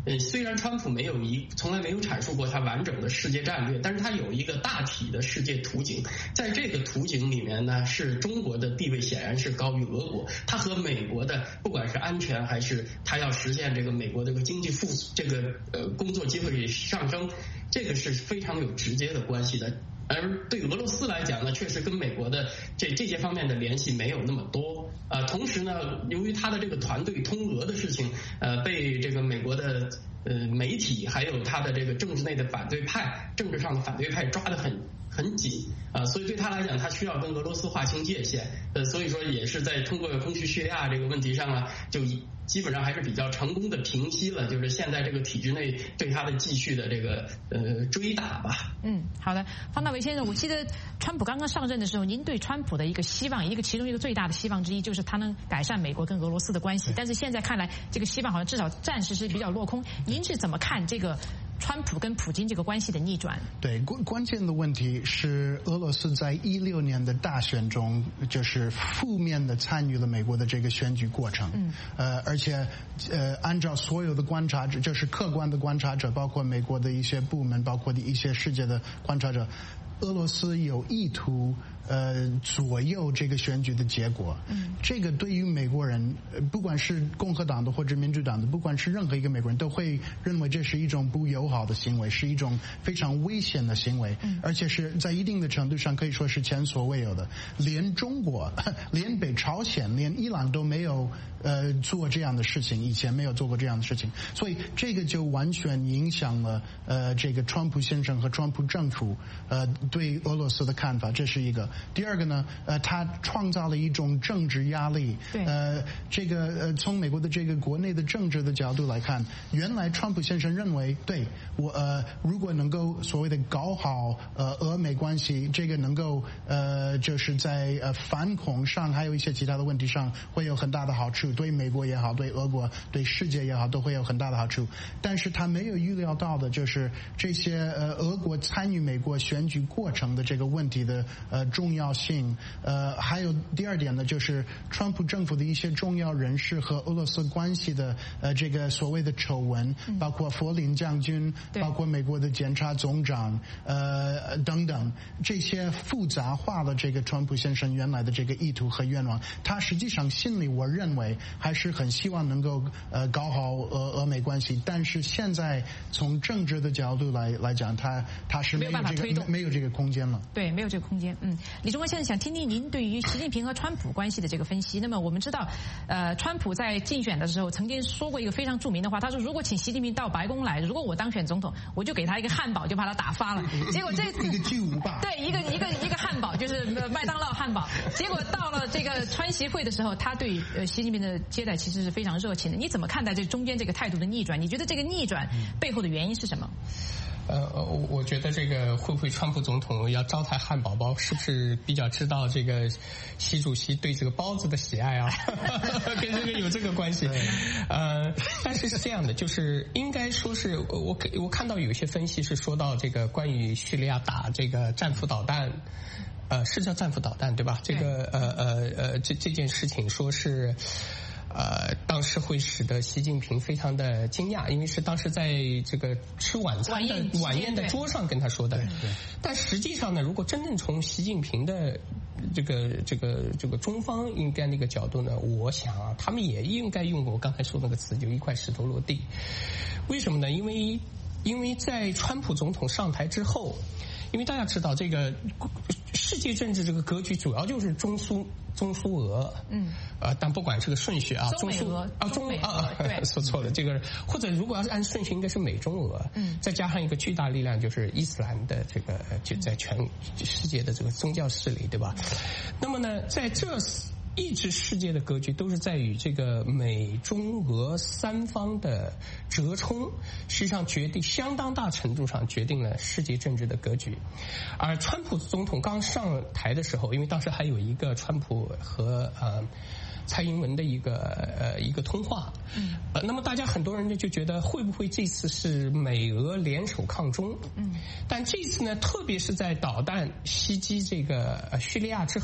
呃，虽然川普没有一从来没有阐述过他完整的世界战略，但是他有一个大体的世界图景，在这个图景里面呢，是中国的地位显然是高于俄国，他和美国的不管是安全还是他要实现这个美国这个经济复苏，这个呃工作机会上升，这个是非常有直接的关系的。而对俄罗斯来讲呢，确实跟美国的这这些方面的联系没有那么多。呃，同时呢，由于他的这个团队通俄的事情，呃，被这个美国的呃媒体还有他的这个政治内的反对派、政治上的反对派抓得很很紧啊、呃，所以对他来讲，他需要跟俄罗斯划清界限。呃，所以说也是在通过空虚叙利亚这个问题上啊，就基本上还是比较成功的平息了，就是现在这个体制内对他的继续的这个呃追打吧。 嗯，好的，方大为先生，我记得川普刚刚上任的时候，您对川普的一个希望，一个其中一个最大的希望之一，就是他能改善美国跟俄罗斯的关系。但是现在看来，这个希望好像至少暂时是比较落空。您是怎么看这个川普跟普京这个关系的逆转？ 对，关关键的问题是俄罗斯在一六年的大选中，就是负面的参与了美国的这个选举过程。嗯，呃，而且呃，按照所有的观察者，就是客观的观察者，包括美国的一些部门，包括的一些世界的观察者，俄罗斯有意图呃左右这个选举的结果。嗯，这个对于美国人，不管是共和党的或者民主党的，不管是任何一个美国人都会认为这是一种不友好的行为，是一种非常危险的行为，嗯，而且是在一定的程度上可以说是前所未有的。连中国、连北朝鲜、连伊朗都没有呃做这样的事情，以前没有做过这样的事情，所以这个就完全影响了呃这个川普先生和川普政府呃对俄罗斯的看法，这是一个。第二个呢，呃，他创造了一种政治压力。对。呃，这个呃，从美国的这个国内的政治的角度来看，原来川普先生认为，对我呃，如果能够所谓的搞好呃俄美关系，这个能够呃就是在呃反恐上还有一些其他的问题上会有很大的好处，对美国也好，对俄国、对世界也好，都会有很大的好处。但是他没有预料到的就是这些呃俄国参与美国选举过程的这个问题的呃重要性。呃，还有第二点呢，就是川普政府的一些重要人士和俄罗斯关系的呃这个所谓的丑闻，嗯、包括佛林将军，包括美国的检察总长，呃等等，这些复杂化了这个川普先生原来的这个意图和愿望。他实际上心里我认为还是很希望能够呃搞好俄俄美关系，但是现在从政治的角度来来讲，他他是没有这个没有这个空间了。 对，没有这个空间。嗯，李忠国先生想听听您对于习近平和川普关系的这个分析。那么我们知道，呃，川普在竞选的时候曾经说过一个非常著名的话，他说：“如果请习近平到白宫来，如果我当选总统，我就给他一个汉堡，就把他打发了。”结果这次一个巨无霸， 对，一个一个一个汉堡，就是麦当劳汉堡。结果到了这个川习会的时候，他对呃习近平的接待其实是非常热情的。你怎么看待这中间这个态度的逆转？你觉得这个逆转背后的原因是什么？ 呃，我我觉得这个会不会川普总统要招待汉堡包，是不是比较知道这个习主席对这个包子的喜爱啊？跟这个有这个关系。呃，但是是这样的，就是应该说是我我看到有一些分析是说到这个关于叙利亚打这个战斧导弹。呃，是叫战斧导弹对吧？这个呃呃呃，这这件事情说是。呃，当时会使得习近平非常的惊讶，因为是当时在这个吃晚餐的晚宴的桌上跟他说的。对对。但实际上呢，如果真正从习近平的这个这个这个中方应该那个角度呢，我想啊，他们也应该用我刚才说那个词，就一块石头落地。为什么呢？因为因为在川普总统上台之后，因为大家知道这个世界政治这个格局主要就是中苏中苏俄，嗯，呃，但不管这个顺序啊， 中苏啊中啊，对，说错了，这个或者如果要是按顺序，应该是美中俄，嗯，再加上一个巨大力量就是伊斯兰的这个就在全世界的这个宗教势力，对吧？那么呢，在这一直世界的格局都是在于这个美中俄三方的折冲，实际上决定相当大程度上决定了世界政治的格局。而川普总统刚上台的时候，因为当时还有一个川普和呃蔡英文的一个呃一个通话，嗯，呃，那么大家很多人呢就觉得会不会这次是美俄联手抗中？嗯，但这次呢，特别是在导弹袭击这个呃叙利亚之后，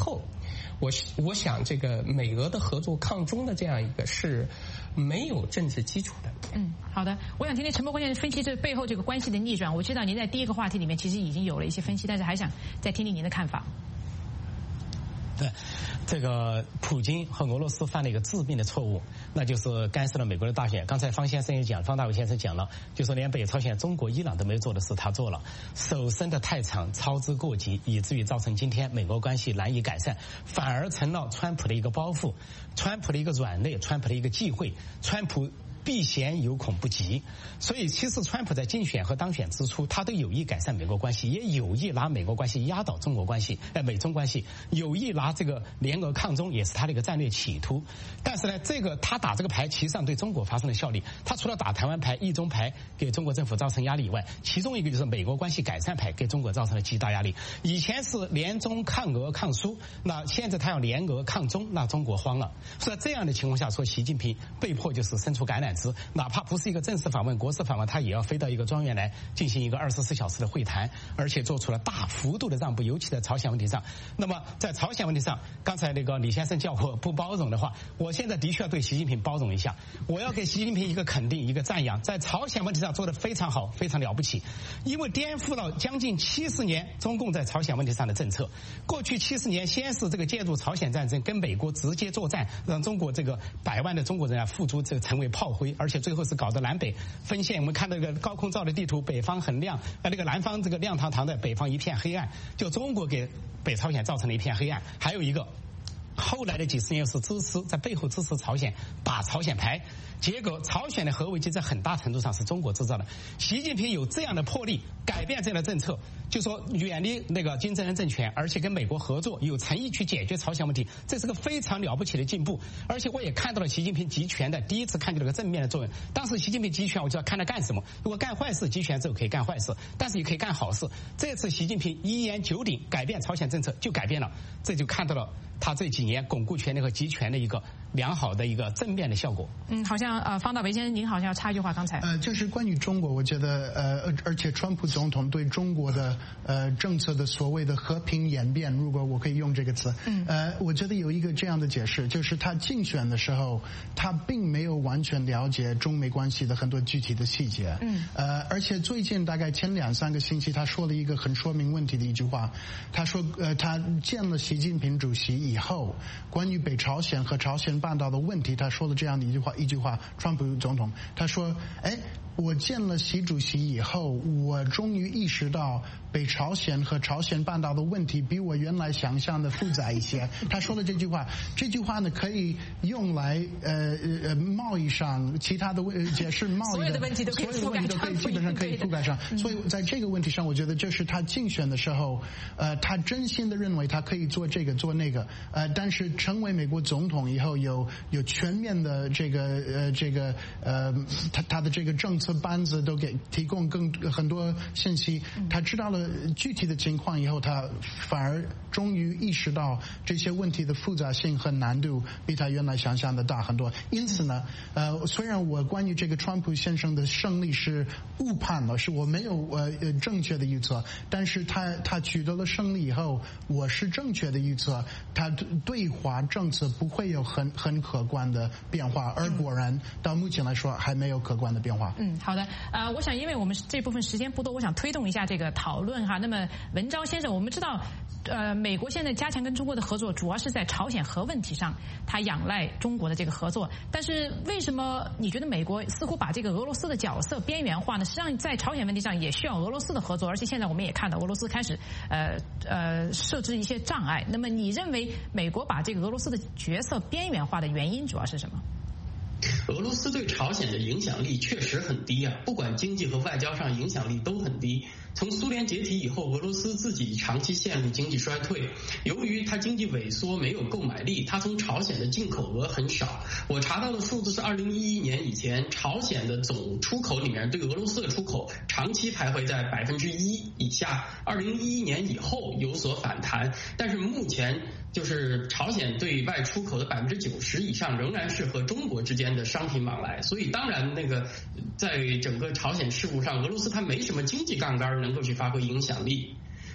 我我想这个美俄的合作抗中的这样一个是没有政治基础的。 嗯，好的，我想听听陈伯关分析这背后这个关系的逆转。我知道您在第一个话题里面其实已经有了一些分析，但是还想再听听您的看法。 对，这个普京和俄罗斯犯了一个致命的错误，那就是干涉了美国的大选。刚才方先生也讲，方大伟先生讲了，就说连北朝鲜、中国、伊朗都没有做的事，他做了，手伸得太长，操之过急，以至于造成今天美国关系难以改善，反而成了川普的一个包袱，川普的一个软肋，川普的一个忌讳，川普避嫌有恐不及。所以其实川普在竞选和当选之初，他都有意改善美国关系，也有意拿美国关系压倒中国关系，呃美中关系，有意拿这个联俄抗中，也是他的一个战略企图。但是呢，这个他打这个牌其实上对中国发生了效力。他除了打台湾牌、一中牌给中国政府造成压力以外，其中一个就是美国关系改善牌给中国造成了极大压力。以前是联中抗俄抗苏，那现在他要联俄抗中，那中国慌了。所以在这样的情况下，说习近平被迫就是伸出橄榄枝，哪怕不是一个正式访问、国事访问，他也要飞到一个庄园来进行一个二十四小时的会谈，而且做出了大幅度的让步，尤其在朝鲜问题上。那么在朝鲜问题上，刚才那个李先生叫我不包容的话，我现在的确要对习近平包容一下，我要给习近平一个肯定、一个赞扬，在朝鲜问题上做得非常好，非常了不起，因为颠覆了将近七十年中共在朝鲜问题上的政策。过去七十年，先是这个介入朝鲜战争，跟美国直接作战，让中国这个百万的中国人啊付诸这个成为炮灰，而且最后是搞得南北分线。我们看那个高空照的地图，北方很亮，呃，那个南方这个亮堂堂的，北方一片黑暗，就中国给北朝鲜造成了一片黑暗。还有一个，后来的几十年是支持在背后支持朝鲜打朝鲜牌，结果朝鲜的核危机在很大程度上是中国制造的。习近平有这样的魄力改变这样的政策，就说远离那个金正恩政权，而且跟美国合作，有诚意去解决朝鲜问题，这是个非常了不起的进步。而且我也看到了习近平集权的第一次看到了个正面的作用。当时习近平集权，我就要看他干什么。如果干坏事，集权之后可以干坏事，但是也可以干好事。这次习近平一言九鼎改变朝鲜政策，就改变了，这就看到了他这几年巩固权力和集权的一个良好的一个正面的效果。 嗯，好像呃，方大为先生，您好像要插一句话，刚才呃，就是关于中国，我觉得呃，而且川普总统对中国的呃政策的所谓的和平演变，如果我可以用这个词，嗯，呃，我觉得有一个这样的解释，就是他竞选的时候，他并没有完全了解中美关系的很多具体的细节，嗯，呃，而且最近大概前两三个星期，他说了一个很说明问题的一句话，他说呃，他见了习近平主席以后，关于北朝鲜和朝鲜半岛的问题，他说了这样的一句话，一句话，川普总统他说，哎，我见了习主席以后，我终于意识到北朝鲜和朝鲜半岛的问题比我原来想象的复杂一些。他说的这句话，这句话呢可以用来呃呃贸易上其他的问解释贸易的所有的问题都可以覆盖， 所有的问题都可以基本上可以覆盖上。所以在这个问题上，我觉得这是他竞选的时候，呃，他真心的认为他可以做这个做那个，呃，但是成为美国总统以后，有有全面的这个呃这个呃他他的这个政策班子都给提供更很多信息，他知道了具体的情况以后，他反而终于意识到这些问题的复杂性和难度比他原来想象的大很多。因此呢，呃，虽然我关于这个川普先生的胜利是误判了，是我没有呃正确的预测，但是他他取得了胜利以后，我是正确的预测，他对华政策不会有很很可观的变化，而果然到目前来说还没有可观的变化。 嗯，好的，呃，我想因为我们这部分时间不多，我想推动一下这个讨论哈。那么文昭先生，我们知道，呃，美国现在加强跟中国的合作，主要是在朝鲜核问题上，它仰赖中国的这个合作。但是为什么你觉得美国似乎把这个俄罗斯的角色边缘化呢？实际上在朝鲜问题上也需要俄罗斯的合作，而且现在我们也看到俄罗斯开始呃呃设置一些障碍。那么你认为美国把这个俄罗斯的角色边缘化的原因主要是什么？ 俄罗斯对朝鲜的影响力确实很低啊，不管经济和外交上影响力都很低。从苏联解体以后，俄罗斯自己长期陷入经济衰退，由于它经济萎缩，没有购买力，它从朝鲜的进口额很少。我查到的数字是二零一一年以前，朝鲜的总出口里面对俄罗斯的出口长期徘徊在百分之一以下，二零一一年以后有所反弹，但是目前就是朝鲜对外出口的百分之九十以上仍然是和中国之间的商品往来，所以当然那个在整个朝鲜事务上，俄罗斯它没什么经济杠杆能够去发挥影响力。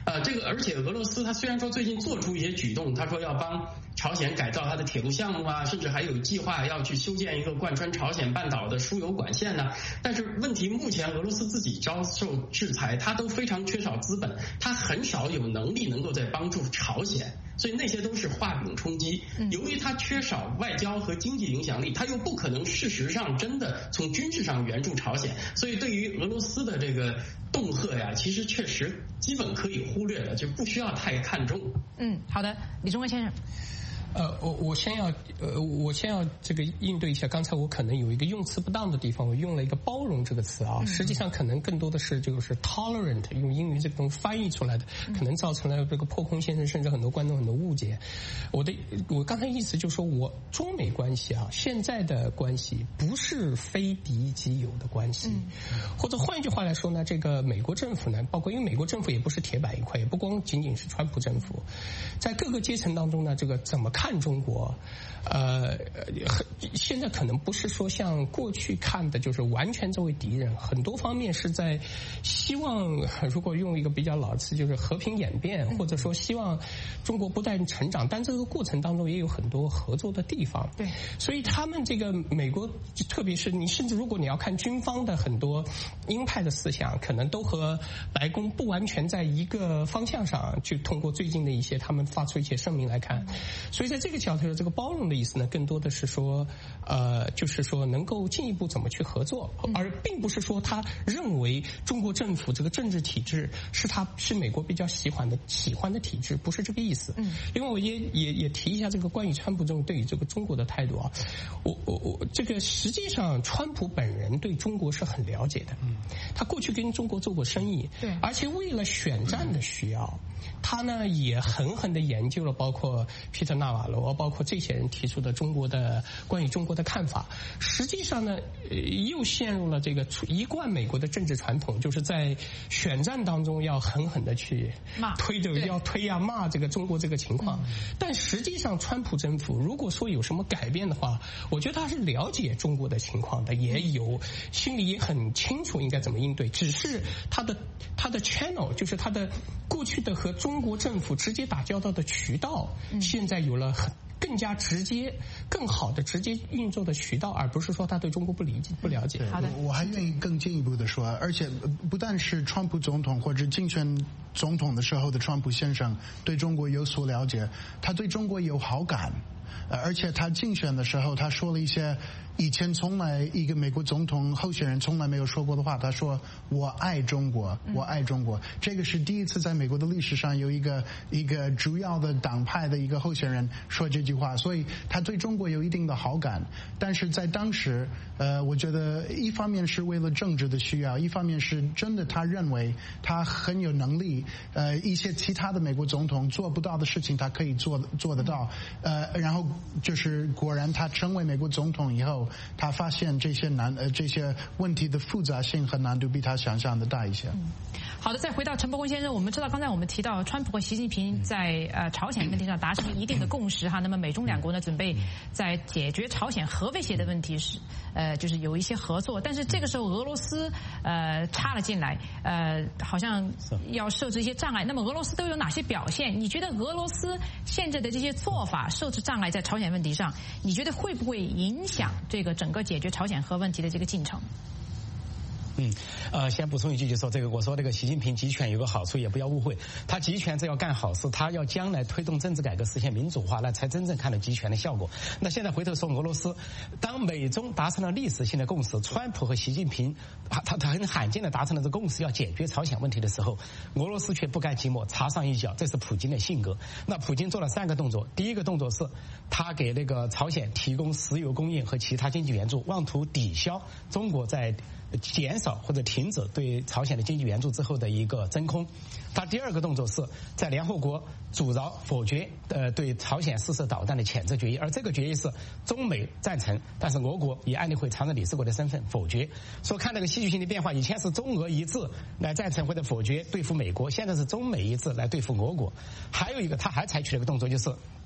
呃，这个而且俄罗斯它虽然说最近做出一些举动，他说要帮朝鲜改造它的铁路项目啊，甚至还有计划要去修建一个贯穿朝鲜半岛的输油管线呢。但是问题目前俄罗斯自己遭受制裁，它都非常缺少资本，它很少有能力能够在帮助朝鲜。所以那些都是画饼充饥。由于它缺少外交和经济影响力，它又不可能事实上真的从军事上援助朝鲜，所以对于俄罗斯的这个恫吓呀，其实确实基本可以忽略的，就不需要太看重。 嗯，好的，李宗贵先生。 呃，我我先要呃，我先要这个应对一下，刚才我可能有一个用词不当的地方，我用了一个包容这个词啊，实际上可能更多的是就是 tolerant， 用英语这种翻译出来的，可能造成了这个破空先生甚至很多观众很多误解。我的我刚才意思就是说我中美关系啊，现在的关系不是非敌即友的关系，或者换一句话来说呢，这个美国政府呢，包括因为美国政府也不是铁板一块，也不光仅仅是川普政府，在各个阶层当中呢，这个怎么看看中国，呃，现在可能不是说像过去看的，就是完全作为敌人，很多方面是在希望，如果用一个比较老词，就是和平演变，或者说希望中国不断成长，但这个过程当中也有很多合作的地方。 对， 所以他们这个美国，特别是你，甚至如果你要看军方的很多鹰派的思想，可能都和白宫不完全在一个方向上，就通过最近的一些他们发出一些声明来看，所以在这个角度，这个包容的意思呢，更多的是说，呃，就是说能够进一步怎么去合作，而并不是说他认为中国政府这个政治体制是他是美国比较喜欢的喜欢的体制，不是这个意思。嗯，因为我也也也提一下这个关于川普政府对于这个中国的态度啊，我我我这个实际上川普本人对中国是很了解的，嗯，他过去跟中国做过生意，对，而且为了选战的需要，他呢也狠狠地研究了包括皮特纳瓦罗，包括这些人提出的中国的关于中国的看法。实际上呢，又陷入了这个一贯美国的政治传统，就是在选战当中要狠狠地去推着要推啊骂这个中国这个情况。但实际上，川普政府如果说有什么改变的话，我觉得他是了解中国的情况的，也有心里也很清楚应该怎么应对，只是他的他的 channel， 就是他的过去的和中国政府直接打交道的渠道，现在有了很更加直接、更好的直接运作的渠道，而不是说他对中国不理解、不了解。 好的，我还愿意更进一步的说，而且不但是川普总统或者竞选总统的时候的川普先生对中国有所了解，他对中国有好感，而且他竞选的时候他说了一些以前从来一个美国总统候选人从来没有说过的话，他说我爱中国，我爱中国，这个是第一次在美国的历史上有一个一个主要的党派的一个候选人说这句话，所以他对中国有一定的好感。但是在当时呃，我觉得一方面是为了政治的需要，一方面是真的他认为他很有能力，呃，一些其他的美国总统做不到的事情他可以做做得到，呃，然后就是果然他成为美国总统以后，他发现这些难呃这些问题的复杂性和难度比他想象的大一些。 嗯，好的，再回到陈伯坤先生，我们知道刚才我们提到川普和习近平在呃朝鲜问题上达成一定的共识哈，那么美中两国呢准备在解决朝鲜核威胁的问题是呃就是有一些合作，但是这个时候俄罗斯呃插了进来，呃好像要设置一些障碍。那么俄罗斯都有哪些表现？你觉得俄罗斯现在的这些做法设置障碍在朝鲜问题上，你觉得会不会影响这个整个解决朝鲜核问题的这个进程？ 嗯，呃，先补充一句，就说这个，我说这个习近平集权有个好处，也不要误会，他集权是要干好事，他要将来推动政治改革，实现民主化，那才真正看到集权的效果。那现在回头说俄罗斯，当美中达成了历史性的共识，川普和习近平他他他很罕见的达成了这共识，要解决朝鲜问题的时候，俄罗斯却不甘寂寞，插上一脚，这是普京的性格。那普京做了三个动作，第一个动作是他给那个朝鲜提供石油供应和其他经济援助，妄图抵消中国在减少或者停止对朝鲜的经济援助之后的一个真空。他第二个动作是在联合国阻挠否决呃对朝鲜试射导弹的谴责决议，而这个决议是中美赞成，但是俄国以安理会常任理事国的身份否决。说看那个戏剧性的变化，以前是中俄一致来赞成或者否决对付美国，现在是中美一致来对付俄国。还有一个他还采取了一个动作，就是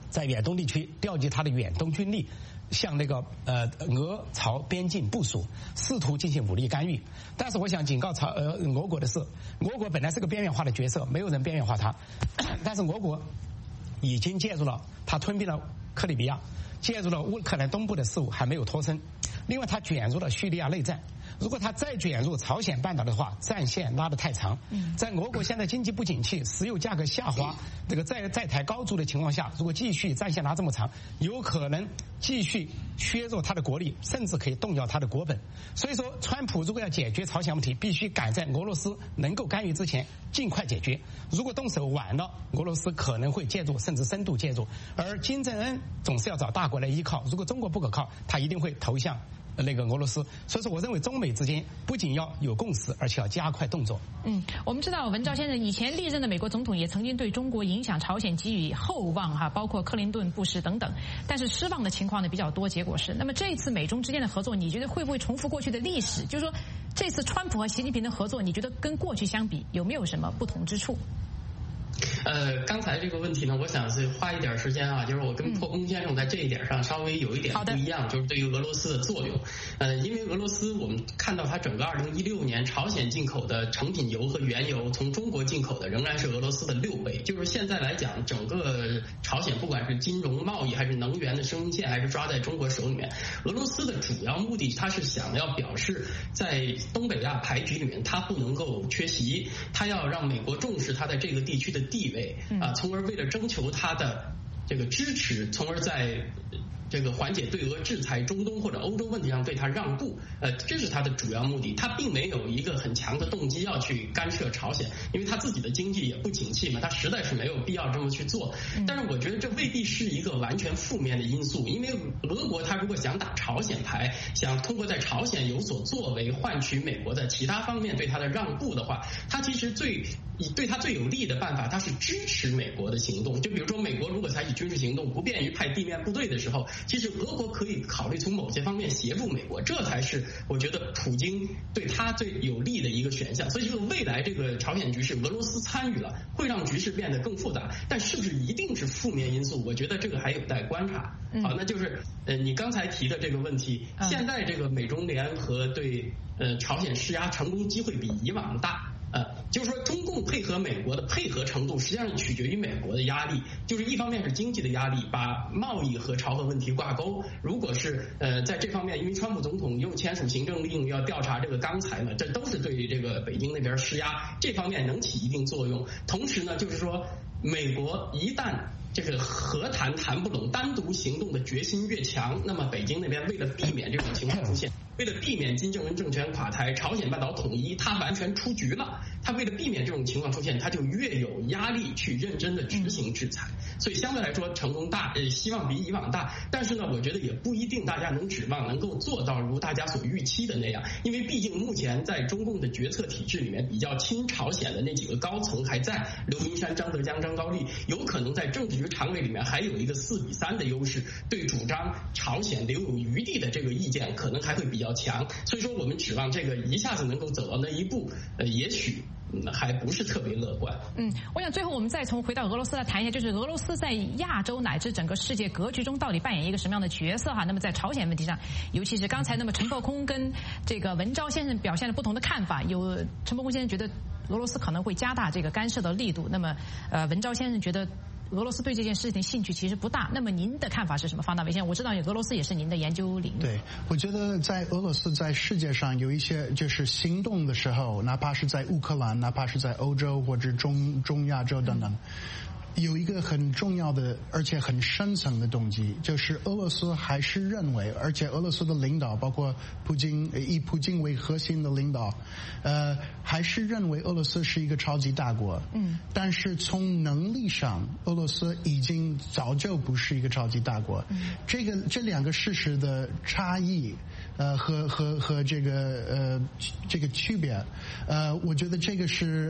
在远东地区调集他的远东军力，向那个呃俄朝边境部署，试图进行武力干预。但是我想警告朝呃俄国的是，俄国本来是个边缘化的角色，没有人边缘化它，但是俄国已经介入了，他吞并了克里米亚，介入了乌克兰东部的事务，还没有脱身。另外，他卷入了叙利亚内战。如果他再卷入朝鲜半岛的话，战线拉得太长。在俄国现在经济不景气、石油价格下滑、这个在在台高筑的情况下，如果继续战线拉这么长，有可能继续削弱他的国力，甚至可以动摇他的国本。所以说，川普如果要解决朝鲜问题，必须赶在俄罗斯能够干预之前尽快解决。如果动手晚了，俄罗斯可能会介入，甚至深度介入。而金正恩总是要找大国来依靠，如果中国不可靠，他一定会投向那个俄罗斯。所以说我认为中美之间不仅要有共识，而且要加快动作。 嗯，我们知道文昭先生以前历任的美国总统也曾经对中国影响朝鲜给予厚望哈，包括克林顿、布什等等，但是失望的情况呢比较多。结果是，那么这一次美中之间的合作，你觉得会不会重复过去的历史？就是说，这次川普和习近平的合作，你觉得跟过去相比有没有什么不同之处？ 呃，刚才这个问题呢，我想是花一点时间啊，就是我跟破空先生在这一点上稍微有一点不一样，就是对于俄罗斯的作用。呃，因为俄罗斯我们看到它整个二零一六年朝鲜进口的成品油和原油，从中国进口的仍然是俄罗斯的六倍。就是现在来讲，整个朝鲜不管是金融贸易还是能源的生命线，还是抓在中国手里面，俄罗斯的主要目的，它是想要表示在东北亚牌局里面，它不能够缺席，它要让美国重视它在这个地区的地位啊，从而为了征求他的这个支持，从而在这个缓解对俄制裁、中东或者欧洲问题上对他让步，呃，这是他的主要目的。他并没有一个很强的动机要去干涉朝鲜，因为他自己的经济也不景气嘛，他实在是没有必要这么去做。但是我觉得这未必是一个完全负面的因素，因为俄国他如果想打朝鲜牌，想通过在朝鲜有所作为换取美国在其他方面对他的让步的话，他其实最对他最有利的办法，他是支持美国的行动。就比如说，美国如果采取军事行动不便于派地面部队的时候，其实俄国可以考虑从某些方面协助美国，这才是我觉得普京对他最有利的一个选项。所以就是未来这个朝鲜局势，俄罗斯参与了，会让局势变得更复杂，但是不是一定是负面因素？我觉得这个还有待观察。好，那就是呃你刚才提的这个问题，现在这个美中联合对呃朝鲜施压成功机会比以往大。呃，就是说，中共配合美国的配合程度，实际上取决于美国的压力。就是一方面是经济的压力，把贸易和朝核问题挂钩。如果是呃在这方面，因为川普总统又签署行政令要调查这个钢材嘛，这都是对这个北京那边施压，这方面能起一定作用。同时呢，就是说，美国一旦这个和谈谈不拢，单独行动的决心越强，那么北京那边为了避免这种情况出现，为了避免金正恩政权垮台、朝鲜半岛统一，他完全出局了。他为了避免这种情况出现，他就越有压力去认真的执行制裁。所以相对来说成功大，呃，希望比以往大。但是呢，我觉得也不一定大家能指望能够做到如大家所预期的那样，因为毕竟目前在中共的决策体制里面，比较亲朝鲜的那几个高层还在，刘云山、张德江、张高丽，有可能在政治局常委里面还有一个四比三的优势，对主张朝鲜留有余地的这个意见可能还会比较强。所以说，我们指望这个一下子能够走到那一步，呃，也许还不是特别乐观。 嗯，我想最后我们再从回到俄罗斯来谈一下，就是俄罗斯在亚洲乃至整个世界格局中到底扮演一个什么样的角色哈？那么在朝鲜问题上，尤其是刚才那么陈破空跟这个文昭先生表现了不同的看法，有陈破空先生觉得俄罗斯可能会加大这个干涉的力度，那么呃文昭先生觉得俄罗斯对这件事情兴趣其实不大。那么您的看法是什么？方大为先生，我知道俄罗斯也是您的研究领域。 对，我觉得在俄罗斯在世界上有一些就是行动的时候，哪怕是在乌克兰，哪怕是在欧洲或者中中亚洲等等。有一个很重要的而且很深层的动机，就是俄罗斯还是认为，而且俄罗斯的领导包括普京，以普京为核心的领导，呃，还是认为俄罗斯是一个超级大国。嗯，但是从能力上，俄罗斯已经早就不是一个超级大国。嗯，这个这两个事实的差异，呃，和和和这个呃这个区别，呃，我觉得这个是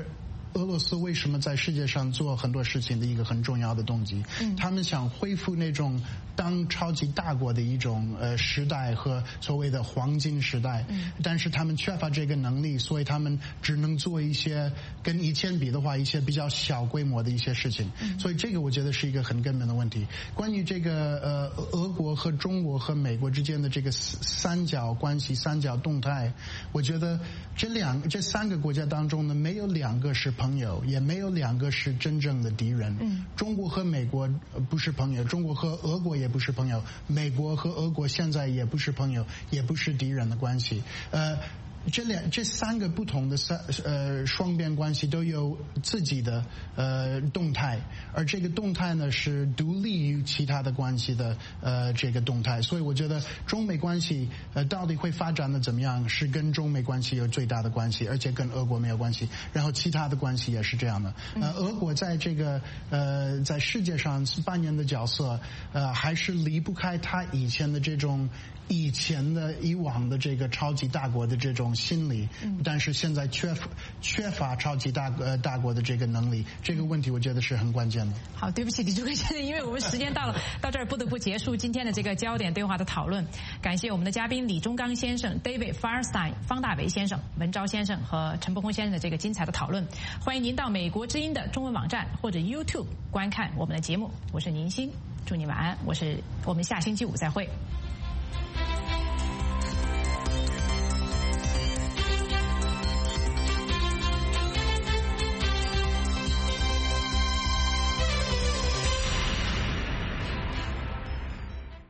俄罗斯为什么在世界上做很多事情的一个很重要的动机。嗯，他们想恢复那种当超级大国的一种呃时代和所谓的黄金时代。嗯，但是他们缺乏这个能力，所以他们只能做一些跟以前比的话一些比较小规模的一些事情。嗯，所以这个我觉得是一个很根本的问题。关于这个呃俄国和中国和美国之间的这个三角关系、三角动态，我觉得这两这三个国家当中呢，没有两个是朋友，也没有两个是真正的敌人。嗯，中国和美国不是朋友，中国和俄国也不是朋友，美国和俄国现在也不是朋友，也不是敌人的关系。呃。这两这三个不同的三呃双边关系都有自己的呃动态，而这个动态呢是独立于其他的关系的呃这个动态，所以我觉得中美关系呃到底会发展的怎么样，是跟中美关系有最大的关系，而且跟俄国没有关系，然后其他的关系也是这样的。呃，俄国在这个呃在世界上扮演的角色，呃还是离不开他以前的这种。以前的以往的这个超级大国的这种心理，但是现在缺乏缺乏超级大呃大国的这个能力，这个问题我觉得是很关键的。 好，对不起李主任先生，因为我们时间到了，到这儿不得不结束今天的这个焦点对话的讨论。感谢我们的嘉宾李忠刚先生、David Firestein、方大为先生、文昭先生和陈伯宏先生的这个精彩的讨论。欢迎您到美国之音的中文网站或者 YouTube 观看我们的节目。我是宁欣，祝你晚安。我是我们下星期五再会。